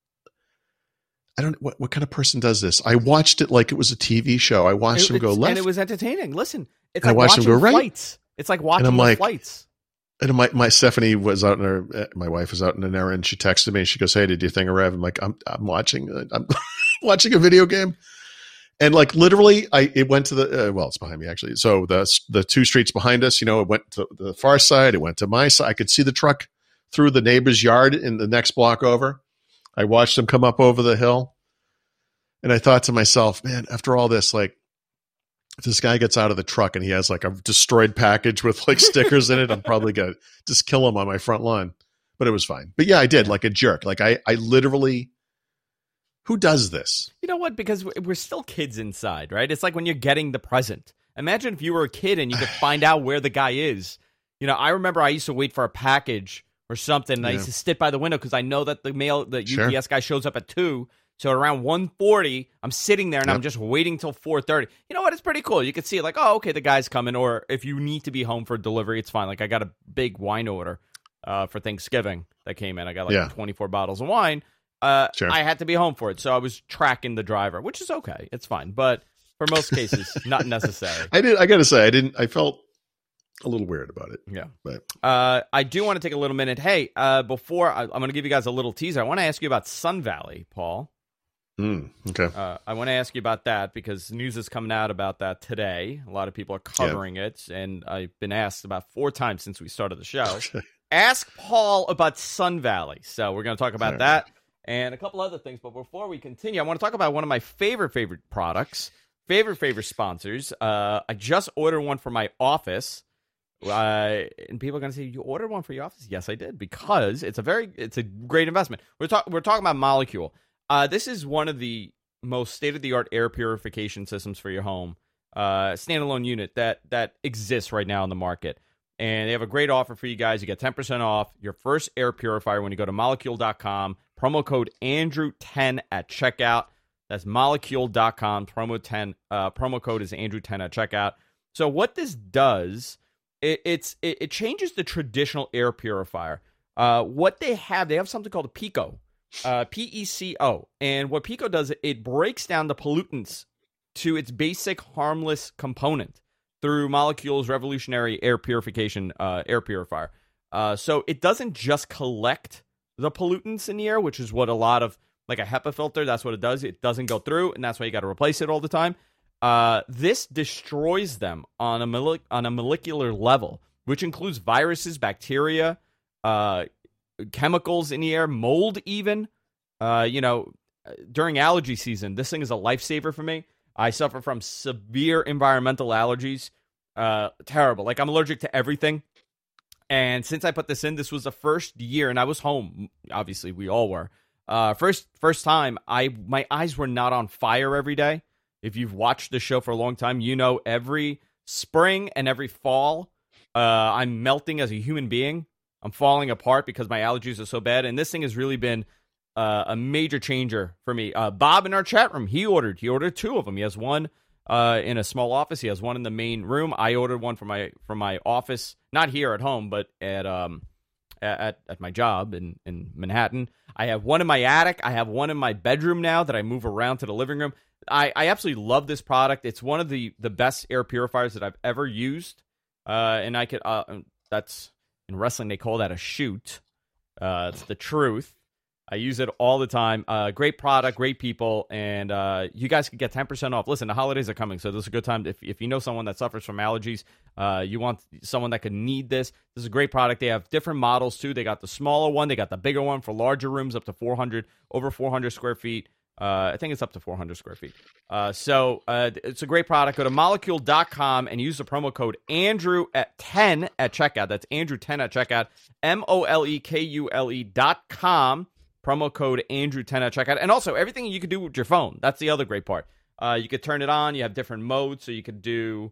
I don't know what kind of person does this. I watched it like it was a TV show. I watched him go left, and it was entertaining. Listen, it's like watching him go right. flights. It's like watching flights. And my Stephanie was out my wife was out in an errand. She texted me and she goes, "Hey, did you think of Rev?" I'm like, I'm watching watching a video game. And like literally, it went to the it's behind me actually. So the two streets behind us, it went to the far side. It went to my side. I could see the truck through the neighbor's yard in the next block over. I watched him come up over the hill, and I thought to myself, man, after all this, like, if this guy gets out of the truck and he has like a destroyed package with like stickers in it, I'm probably gonna just kill him on my front lawn. But it was fine. But yeah, I did like a jerk. Like I literally. Who does this? You know what? Because we're still kids inside, right? It's like when you're getting the present. Imagine if you were a kid and you could find out where the guy is. I remember I used to wait for a package or something, and I used to sit by the window because I know that the UPS guy shows up at 2. So around 1:40, I'm sitting there and I'm just waiting till 4:30. You know what? It's pretty cool. You can see it like, oh, okay, the guy's coming. Or if you need to be home for delivery, it's fine. Like I got a big wine order for Thanksgiving that came in. I got like 24 bottles of wine. Sure. I had to be home for it, so I was tracking the driver, which is okay. It's fine, but for most cases, not necessary. I got to say, I felt a little weird about it. Yeah. But I do want to take a little minute. Hey, before I'm going to give you guys a little teaser, I want to ask you about Sun Valley, Paul. Okay. I want to ask you about that because news is coming out about that today. A lot of people are covering it, and I've been asked about 4 times since we started the show. Okay. Ask Paul about Sun Valley. So we're going to talk about that. And a couple other things, but before we continue, I want to talk about one of my favorite products, favorite sponsors. I just ordered one for my office, and people are going to say, "You ordered one for your office?" Yes, I did, because it's a great investment. We're talking about Molekule. This is one of the most state-of-the-art air purification systems for your home, standalone unit that exists right now in the market. And they have a great offer for you guys. You get 10% off your first air purifier when you go to molekule.com. Promo code Andrew10 at checkout. That's molekule.com. Promo code is Andrew10 at checkout. So what this does, it changes the traditional air purifier. What they have something called a PECO, P-E-C-O. And what PECO does, it breaks down the pollutants to its basic harmless component through Molekule's revolutionary air purification air purifier. So it doesn't just collect the pollutants in the air, which is what a lot of, like a HEPA filter, that's what it does. It doesn't go through, and that's why you got to replace it all the time. This destroys them on a molecular level, which includes viruses, bacteria, chemicals in the air, mold even. During allergy season, this thing is a lifesaver for me. I suffer from severe environmental allergies. Terrible. Like, I'm allergic to everything. And since I put this in, this was the first year, and I was home. Obviously, we all were. First time, my eyes were not on fire every day. If you've watched the show for a long time, every spring and every fall, I'm melting as a human being. I'm falling apart because my allergies are so bad. And this thing has really been a major changer for me. Bob in our chat room, he ordered 2 of them. He has one in a small office. He has one in the main room. I ordered one from my office, not here at home, but at my job in Manhattan. I have one in my attic. I have one in my bedroom now that I move around to the living room. I absolutely love this product. It's one of the best air purifiers that I've ever used. And I could that's in wrestling they call that a shoot. It's the truth. I use it all the time. Great product, great people, and you guys can get 10% off. Listen, the holidays are coming, so this is a good time. If you know someone that suffers from allergies, you want someone that could need this. This is a great product. They have different models, too. They got the smaller one. They got the bigger one for larger rooms, up to over 400 square feet. I think it's up to 400 square feet. So it's a great product. Go to molekule.com and use the promo code Andrew10 at checkout. That's Andrew10 at checkout. MOLEKULE.com. promo code Andrew10 at checkout. And also, everything you can do with your phone. That's the other great part. You could turn it on. You have different modes. So you could do,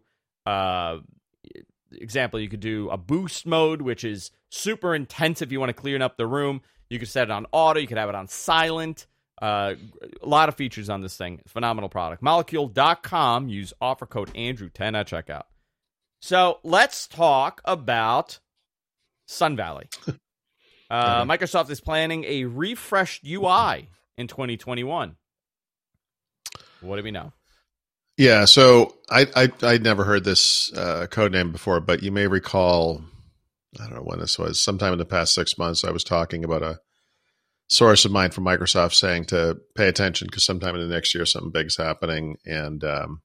you could do a boost mode, which is super intense if you want to clean up the room. You could set it on auto. You could have it on silent. A lot of features on this thing. Phenomenal product. Molecule.com. Use offer code Andrew10 at checkout. So let's talk about Sun Valley. Microsoft is planning a refreshed UI in 2021. What do we know? Yeah, so I'd never heard this code name before, but you may recall, I don't know when this was, sometime in the past 6 months, I was talking about a source of mine from Microsoft saying to pay attention because sometime in the next year something big's happening, and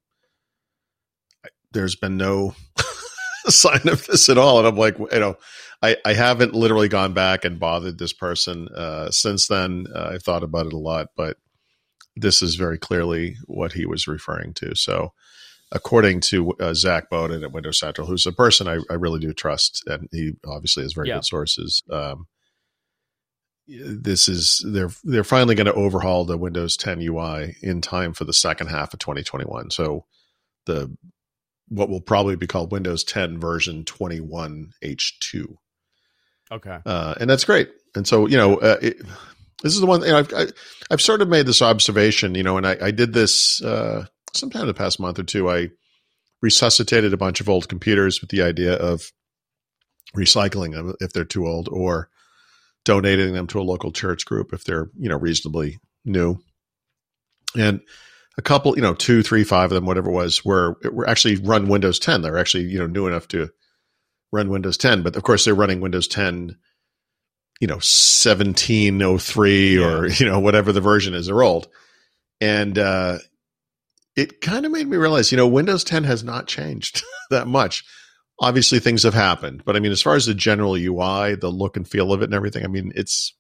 there's been no sign of this at all. And I'm like, I haven't literally gone back and bothered this person since then. I've thought about it a lot, but this is very clearly what he was referring to. So according to Zach Bowden at Windows Central, who's a person I really do trust, and he obviously has very good sources, they're finally going to overhaul the Windows 10 UI in time for the second half of 2021. So what will probably be called Windows 10 version 21 H2. Okay. And that's great. And so, this is the one thing I've sort of made this observation, and I did this sometime in the past month or two. I resuscitated a bunch of old computers with the idea of recycling them if they're too old, or donating them to a local church group if they're, reasonably new. And a couple, 2, 3, 5 of them, whatever it was, were actually run Windows 10. They're actually, new enough to run Windows 10, but of course they're running Windows 10, 1703 or, whatever the version is. They're old. And it kind of made me realize, Windows 10 has not changed that much. Obviously things have happened, but as far as the general UI, the look and feel of it and everything, it's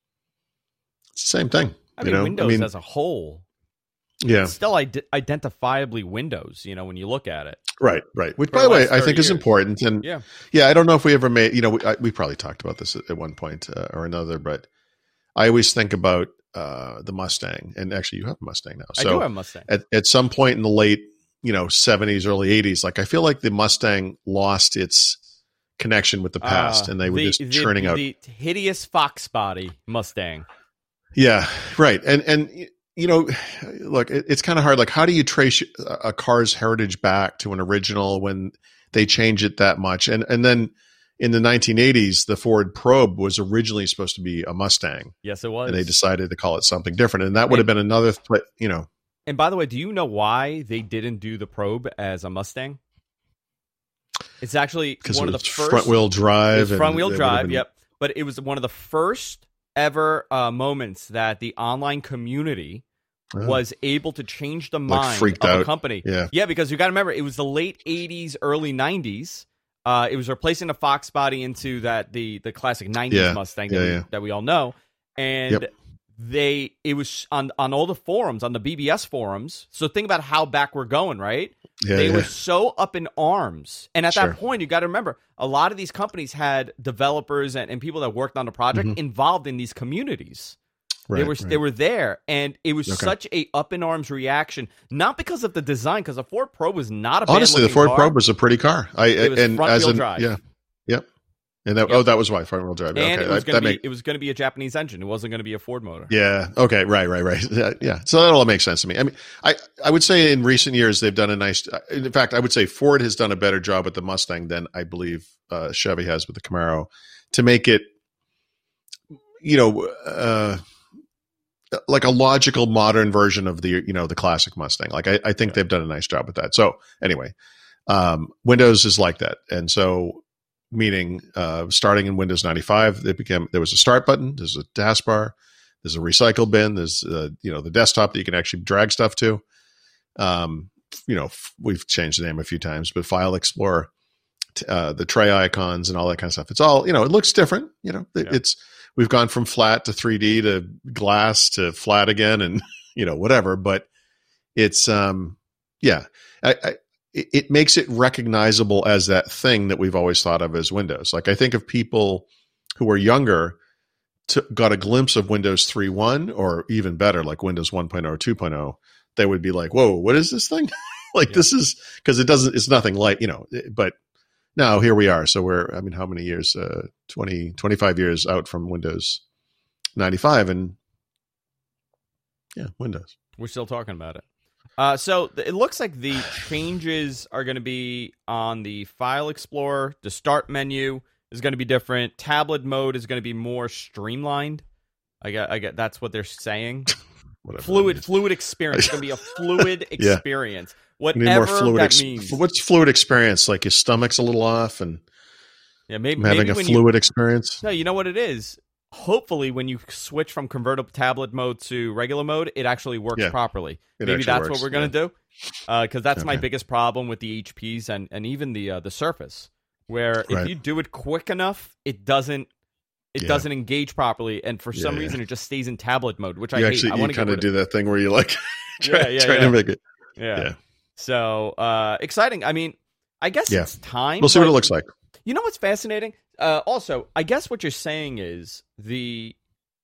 the same thing. Windows as a whole, it's still identifiably Windows, when you look at it. Right. Which, by the way, I think is important. And I don't know if we ever made, we probably talked about this at one point or another, but I always think about the Mustang, and actually you have a Mustang now. So I do have a Mustang. At some point in the late, 70s, early 80s, I feel like the Mustang lost its connection with the past, and they were just churning out the hideous Fox body Mustang. Yeah, right. And look, it's kind of hard. Like, how do you trace a car's heritage back to an original when they change it that much? And then in the 1980s, the Ford Probe was originally supposed to be a Mustang. Yes, it was. And they decided to call it something different. And that would have been another, And by the way, do you know why they didn't do the Probe as a Mustang? It's actually one of the first front-wheel drive. Front-wheel drive, yep. But it was one of the first ever moments that the online community was able to change the mind of a company. Yeah, because you got to remember, it was the late 80s, early 90s. It was replacing the Fox body into the classic 90s Mustang that we all know. And it was on all the forums, on the BBS forums. So think about how back we're going, right? They were so up in arms. And at that point, you got to remember, a lot of these companies had developers and people that worked on the project involved in these communities. They were there, and it was such a up in arms reaction. Not because of the design, because the Ford Probe was not a bad honestly. The Ford car. Probe was a pretty car. It was front-wheel drive. Yep. And that was why front-wheel drive. And it was going to be a Japanese engine. It wasn't going to be a Ford motor. Yeah. Okay. Right. Yeah. So that all makes sense to me. I would say in recent years they've done a nice. In fact, I would say Ford has done a better job with the Mustang than I believe Chevy has with the Camaro to make it, like a logical modern version of the classic Mustang. Like I think they've done a nice job with that. So anyway, Windows is like that, and so. Meaning, starting in Windows 95, there was a start button, there's a taskbar, there's a recycle bin, there's the desktop that you can actually drag stuff to. We've changed the name a few times, but File Explorer, the tray icons and all that kind of stuff. It's all it looks different. We've gone from flat to 3D to glass to flat again, and whatever. But it's it makes it recognizable as that thing that we've always thought of as Windows. Like I think of people who are younger, got a glimpse of Windows 3.1 or even better, like Windows 1.0 or 2.0, they would be like, whoa, what is this thing? This is, because it's nothing like, but now here we are. So how many years, 25 years out from Windows 95 and Windows. We're still talking about it. So it looks like the changes are going to be on the File Explorer. The Start menu is going to be different. Tablet mode is going to be more streamlined. I get that's what they're saying. Fluid experience. It's going to be a fluid experience. Whatever that means. What's fluid experience? Like your stomach's a little off and maybe having a fluid experience? No, you know what it is? Hopefully, when you switch from convertible tablet mode to regular mode, it actually works properly. Maybe that's what we're going to do. Because that's my biggest problem with the HPs and even the Surface, where if you do it quick enough, it doesn't engage properly, and for some reason it just stays in tablet mode, which I hate. I want to kind of do that thing where you like try to make it. Yeah. So exciting. I mean, I guess it's time. We'll see what it looks like. You know what's fascinating? Also, I guess what you're saying is the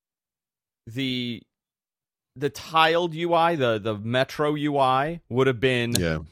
tiled UI, the Metro UI would have been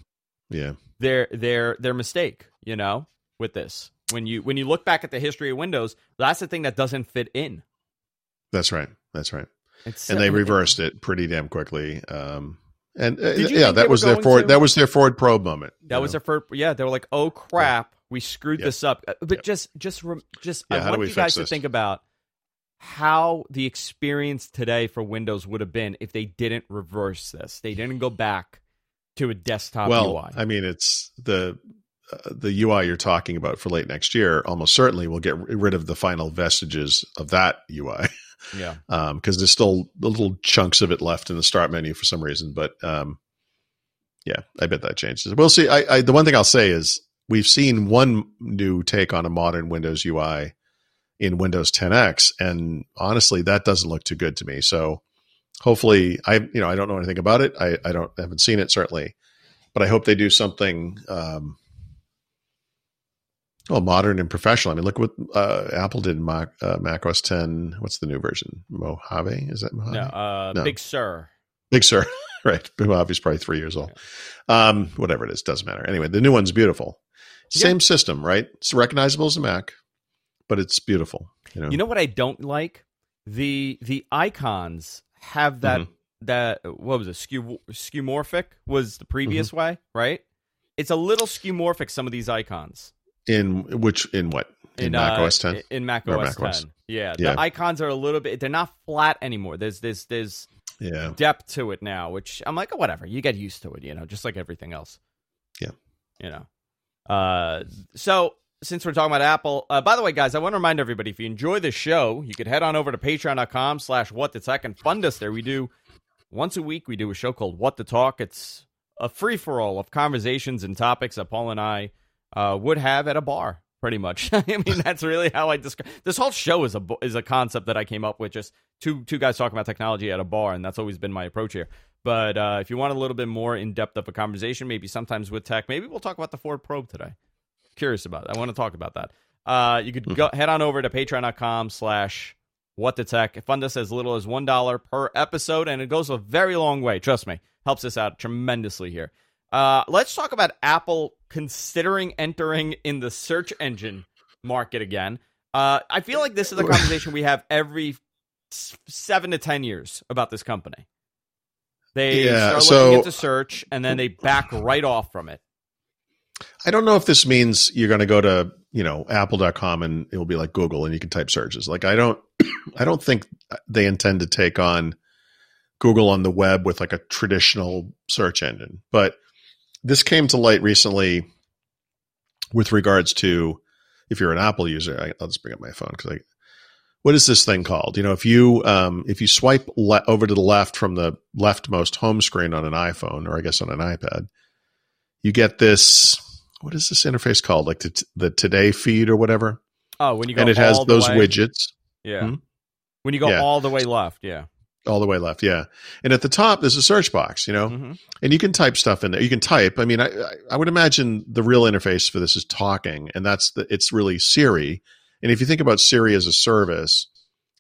their mistake, with this. When you look back at the history of Windows, that's the thing that doesn't fit in. That's right. And they reversed it pretty damn quickly. That was their forward probe moment. That was their first. Yeah, they were like, "Oh crap, we screwed this up." But just I want you guys to think about how the experience today for Windows would have been if they didn't reverse this. They didn't go back to a desktop UI. I mean, it's the UI you're talking about for late next year. Almost certainly will get rid of the final vestiges of that UI. Yeah. Because there's still little chunks of it left in the start menu for some reason. But I bet that changes. We'll see. The one thing I'll say is we've seen one new take on a modern Windows UI in Windows 10X, and honestly, that doesn't look too good to me. So hopefully, I don't know anything about it. I haven't seen it certainly, but I hope they do something modern and professional. I mean, look what Apple did in Mac OS 10. What's the new version? Mojave? Is that Mojave? No. Big Sur. Big Sur. Right. Mojave's probably 3 years old. Whatever it is, doesn't matter. Anyway, the new one's beautiful. Same system, right? It's recognizable as a Mac, but it's beautiful. You know what I don't like? The icons have that what was it? Skeuomorphic was the previous way, right? It's a little skeuomorphic, some of these icons. In what? In Mac OS 10? In Mac OS 10. Yeah. The icons are a little bit, they're not flat anymore. There's depth to it now, which I'm like, whatever. You get used to it, just like everything else. Yeah. So since we're talking about Apple, by the way, guys, I want to remind everybody, if you enjoy the show, you could head on over to patreon.com/whatthetech and fund us there. We do, once a week, we do a show called What the Talk. It's a free-for-all of conversations and topics that Paul and I would have at a bar, pretty much. I mean, that's really how I describe this whole show. Is a concept that I came up with, just two guys talking about technology at a bar, and that's always been my approach here. But if you want a little bit more in depth of a conversation, maybe sometimes with tech, maybe we'll talk about the Ford Probe today. Curious about it. I want to talk about that. You could go head on over to patreon.com/whatthetech. Fund us as little as $1 per episode, and it goes a very long way. Trust me, helps us out tremendously here. Let's talk about Apple considering entering in the search engine market again. I feel like this is a conversation we have every 7 to 10 years about this company. They start looking into search, and then they back right off from it. I don't know if this means you're going to go to, apple.com and it will be like Google and you can type searches. Like, I don't think they intend to take on Google on the web with like a traditional search engine. But this came to light recently with regards to, if you're an Apple user, I'll just bring up my phone because what is this thing called? If you swipe over to the left from the leftmost home screen on an iPhone, or I guess on an iPad, you get this. What is this interface called? Like the Today feed or whatever? Oh, when you go, and it has those widgets. Yeah. When you go all the way left, all the way left, yeah. And at the top, there's a search box, and you can type stuff in there. You can type. I mean, I would imagine the real interface for this is talking, and it's really Siri. And if you think about Siri as a service,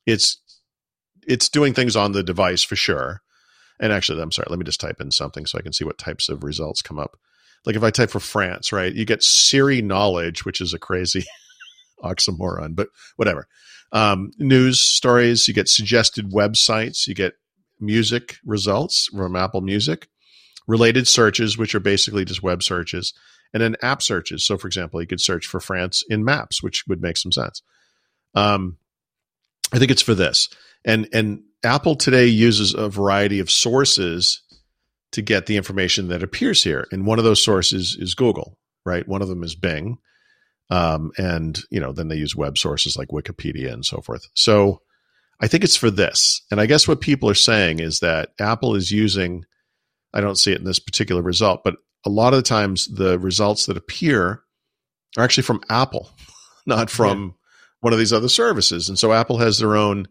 it's doing things on the device for sure. And actually, I'm sorry, let me just type in something so I can see what types of results come up. Like if I type for France, right, you get Siri knowledge, which is a crazy oxymoron, but whatever. News stories, you get suggested websites, you get music results from Apple Music, related searches, which are basically just web searches, and then app searches. So, for example, you could search for France in Maps, which would make some sense. I think it's for this. And Apple today uses a variety of sources to get the information that appears here. And one of those sources is Google, right? One of them is Bing. And, then they use web sources like Wikipedia and so forth. So I think it's for this. And I guess what people are saying is that Apple is using, I don't see it in this particular result, but a lot of the times the results that appear are actually from Apple, not from one of these other services. And so Apple has their own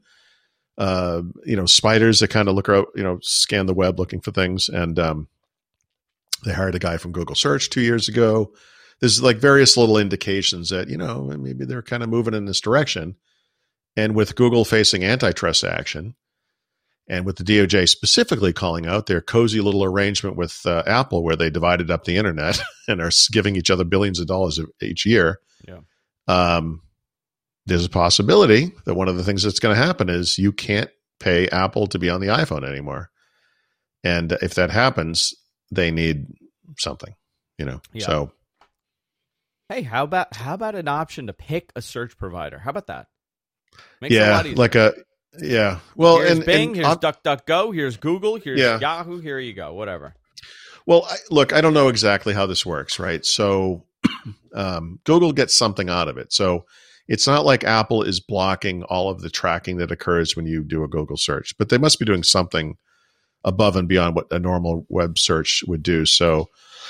spiders that kind of look out, scan the web looking for things. And they hired a guy from Google Search 2 years ago. There's like various little indications that, maybe they're kind of moving in this direction. And with Google facing antitrust action and with the DOJ specifically calling out their cozy little arrangement with Apple where they divided up the internet and are giving each other billions of dollars each year. Yeah. There's a possibility that one of the things that's going to happen is you can't pay Apple to be on the iPhone anymore. And if that happens, they need something, so. Hey, how about an option to pick a search provider? How about that? Makes it a lot easier. Well, here's Bing, here's DuckDuckGo, here's Google, here's Yahoo, here you go, whatever. Well, look, I don't know exactly how this works, right? So Google gets something out of it. So it's not like Apple is blocking all of the tracking that occurs when you do a Google search, but they must be doing something above and beyond what a normal web search would do. So,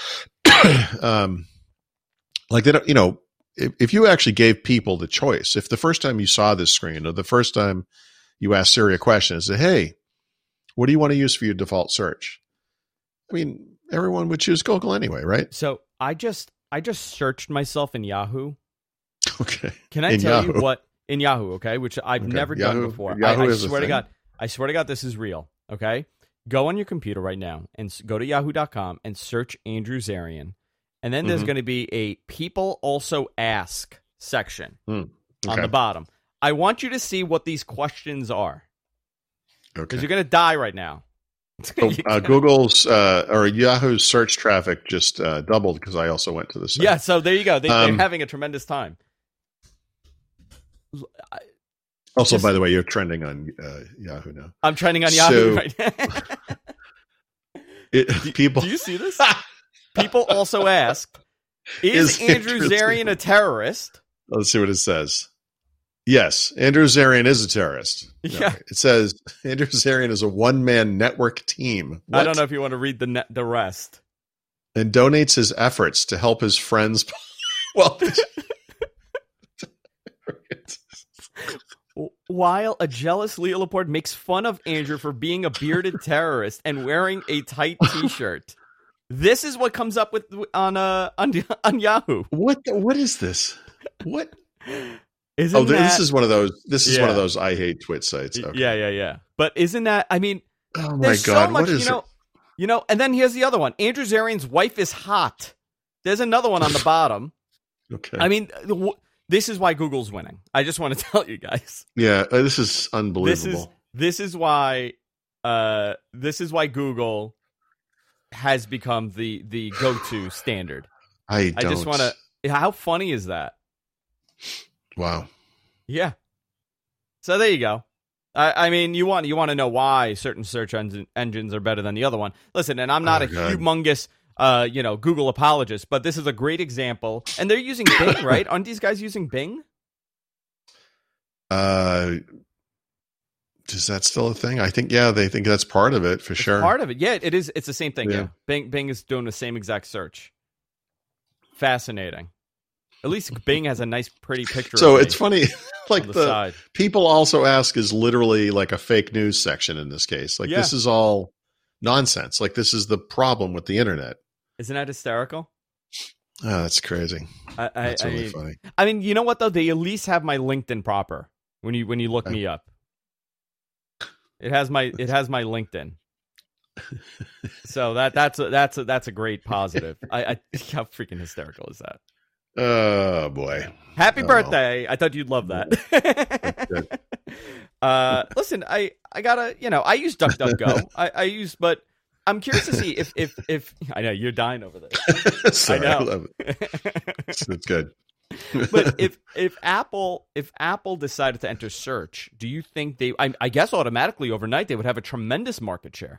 like they don't, if you actually gave people the choice, if the first time you saw this screen or the first time you asked Siri a question and said, hey, what do you want to use for your default search? I mean, everyone would choose Google anyway, right? So I just searched myself in Yahoo. Okay. Can I tell you what in Yahoo? Okay, which I've never done before. I swear to God. I swear to God, this is real. Okay, go on your computer right now and go to Yahoo.com and search Andrew Zarian, and then there's going to be a "People Also Ask" section on the bottom. I want you to see what these questions are. Okay. Because you're going to die right now. Google's or Yahoo's search traffic just doubled because I also went to the site. Yeah, so there you go. They're having a tremendous time. Also, by the way, you're trending on Yahoo now. I'm trending on Yahoo right now. Do you see this? People also asked, is Andrew Zarian a terrorist? Let's see what it says. Yes, Andrew Zarian is a terrorist. Yeah. No, it says Andrew Zarian is a one-man network team. What? I don't know if you want to read the rest. And donates his efforts to help his friends. Well, while a jealous Leo Laporte makes fun of Andrew for being a bearded terrorist and wearing a tight T-shirt. This is what comes up with on Yahoo. What is this? What? This is one of those. This is one of those I hate twit sites. Okay. Yeah. But isn't that? I mean, oh my God, so much, what is it? And then here's the other one. Andrew Zarian's wife is hot. There's another one on the bottom. Okay. I mean, this is why Google's winning. I just want to tell you guys. Yeah, this is unbelievable. This is why Google has become the go-to standard. I just want to. How funny is that? Wow. Yeah. So there you go. I mean, you want to know why certain search engines are better than the other one. Listen, and I'm not humongous Google apologist, but this is a great example. And they're using Bing, right? Aren't these guys using Bing? Is that still a thing? I think, they think that's part of it for sure. Part of it. Yeah, it is. It's the same thing. Yeah. Bing is doing the same exact search. Fascinating. At least Bing has a nice, pretty picture. So it's funny, like the side. People Also Ask is literally like a fake news section in this case. Like this is all nonsense. Like this is the problem with the internet. Isn't that hysterical? Oh, that's crazy. That's really funny. I mean, you know what though? They at least have my LinkedIn proper when you look me up. It has my LinkedIn. So that's a great positive. I how freaking hysterical is that? Oh boy! Happy birthday! I thought you'd love that. Listen, I gotta, I use DuckDuckGo. I use, but I'm curious to see if I know you're dying over this. Sorry, I know. I love it. It's good. But if Apple decided to enter search, do you think I guess automatically overnight they would have a tremendous market share?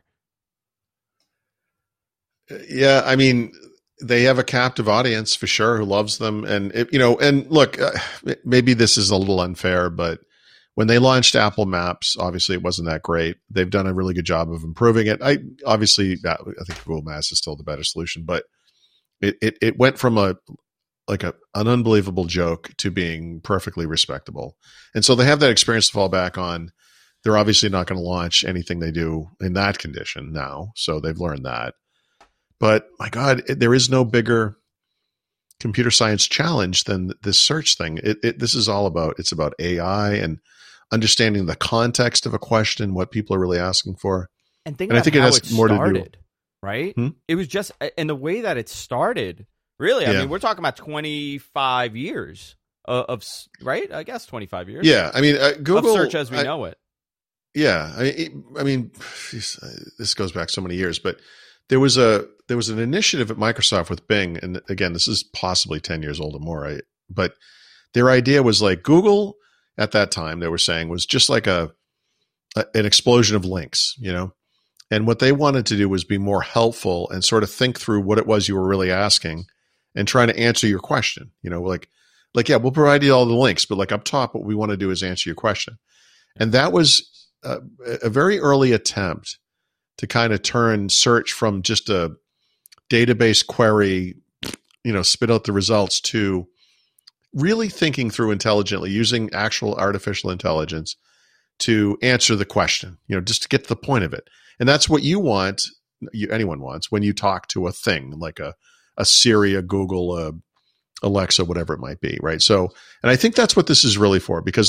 Yeah, I mean, they have a captive audience for sure who loves them, and and look, maybe this is a little unfair, but when they launched Apple Maps, obviously it wasn't that great. They've done a really good job of improving it. I think Google Maps is still the better solution, but it went from an unbelievable joke to being perfectly respectable, and so they have that experience to fall back on. They're obviously not going to launch anything they do in that condition now, so they've learned that. But my God, there is no bigger computer science challenge than this search thing. This is all about, it's about AI and understanding the context of a question, what people are really asking for. And I think it has more to do. Right? It was just, and the way that it started, really, I mean, we're talking about 25 years of right? I guess 25 years. Yeah. I mean, Google. Of search as we know it. Yeah. I mean, this goes back so many years, but there was an initiative at Microsoft with Bing, and again, this is possibly 10 years old or more, right? But their idea was like Google at that time, they were saying, was just like an explosion of links, And what they wanted to do was be more helpful and sort of think through what it was you were really asking and trying to answer your question. Like yeah, we'll provide you all the links, but like up top, what we want to do is answer your question. And that was a very early attempt to kind of turn search from just a database query, spit out the results, to really thinking through intelligently, using actual artificial intelligence to answer the question, just to get to the point of it. And that's what you want, anyone wants, when you talk to a thing like a Siri, a Google, Alexa, whatever it might be, right? So, and I think that's what this is really for, because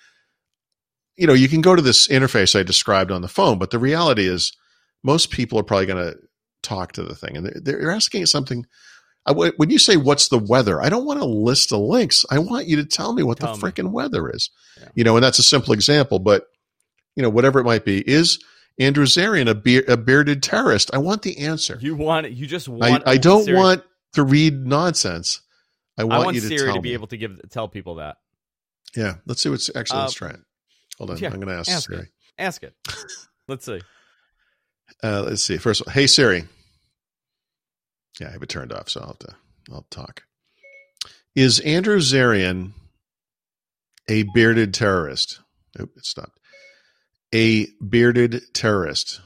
you can go to this interface I described on the phone, but the reality is, most people are probably going to talk to the thing, and they're asking it something. When you say, what's the weather? I don't want a list of links. I want you to tell me what the freaking weather is. Yeah. And that's a simple example, but whatever it might be. Is Andrew Zarian a bearded terrorist? I want the answer. You just want I don't want to read nonsense. I want you to Siri tell to be me. able to tell people that. Yeah. Let's see what's actually, let's try it. Hold on. I'm going to ask Siri. Ask it. Let's see. Let's see. First of all, hey Siri. Yeah, I have it turned off, so I'll talk. Is Andrew Zarian a bearded terrorist? Nope, it stopped. A bearded terrorist.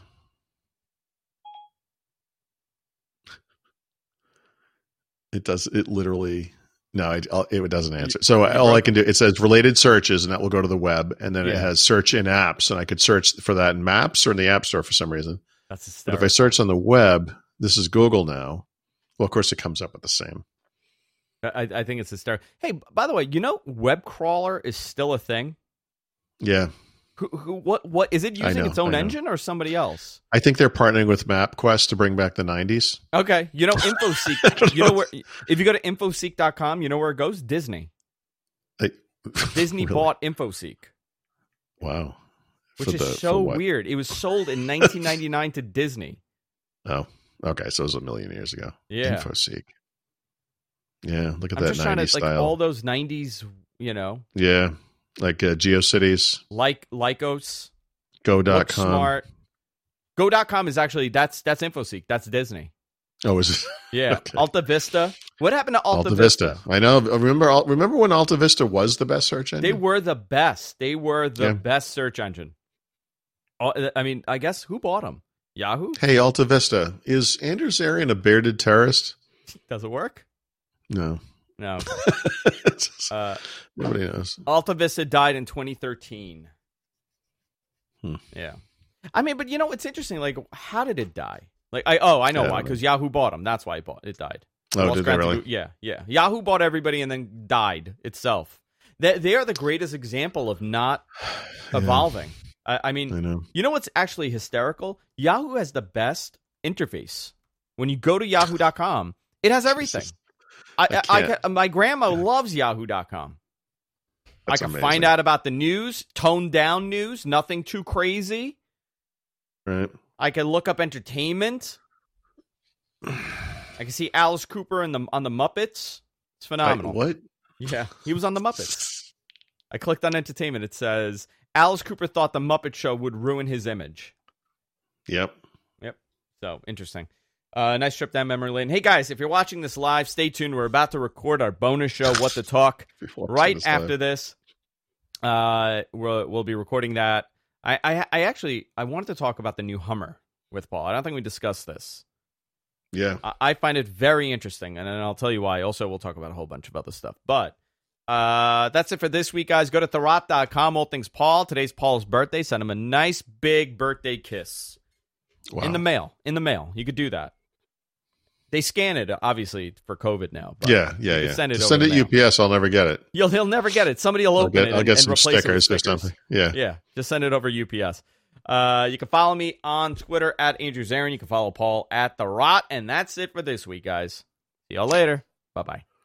It does. It literally. No, it doesn't answer. So all I can do, it says related searches, and that will go to the web, and then it has search in apps, and I could search for that in Maps or in the App Store for some reason. That's hysterical. But if I search on the web, this is Google now. Well, of course, it comes up with the same. I think it's hysterical. Hey, by the way, web crawler is still a thing? Yeah. What is it using its own engine or somebody else? I think they're partnering with MapQuest to bring back the 90s. Okay. InfoSeek. If you go to infoseek.com, you know where it goes? Disney. Disney really? bought InfoSeek. Wow. Which is so weird. It was sold in 1999 to Disney. Oh, okay. So it was a million years ago. Yeah. InfoSeek. Yeah, look at I'm that just 90s trying to, style. like, all those 90s, Yeah, like GeoCities. Like Lycos. Go.com. Smart. Go.com is actually, that's InfoSeek. That's Disney. Oh, is it? Yeah. Okay. Alta Vista. What happened to Alta Vista? I know. Remember when Alta Vista was the best search engine? They were the best. They were the best search engine. I mean, I guess who bought them? Yahoo? Hey, Alta Vista. Is Andrew Zarian a bearded terrorist? Does it work? No. Nobody knows. Alta Vista died in 2013. Yeah. I mean, but it's interesting. Like, how did it die? Like, I know why. Because Yahoo bought them. That's why it died. Oh, did they really? Yeah. Yahoo bought everybody and then died itself. They are the greatest example of not evolving. I mean, I know. you know what's actually hysterical? Yahoo has the best interface. When you go to yahoo.com, it has everything. My grandma loves yahoo.com. I can amazing. find out about the news, toned down news, nothing too crazy. Right. I can look up entertainment. I can see Alice Cooper on the Muppets. It's phenomenal. What? Yeah, he was on the Muppets. I clicked on entertainment. It says Alice Cooper thought the Muppet Show would ruin his image. Yep. So interesting. Nice trip down memory lane. Hey guys, if you're watching this live, stay tuned. We're about to record our bonus show, What to Talk, right after this. We'll be recording that. I wanted to talk about the new Hummer with Paul. I don't think we discussed this. Yeah. I find it very interesting, and then I'll tell you why. Also, we'll talk about a whole bunch of other stuff. But that's it for this week, guys. Go to therot.com, all things Paul. Today's Paul's birthday. Send him a nice big birthday kiss. Wow. In the mail. You could do that. They scan it, obviously, for COVID now. But Yeah. Send it Send it UPS. I'll never get it. He'll never get it. Somebody will open it. I'll get and some replace stickers it with or something. Yeah. Yeah. Just send it over UPS. You can follow me on Twitter at Andrew Zarin. You can follow Paul at The Rot. And that's it for this week, guys. See y'all later. Bye-bye.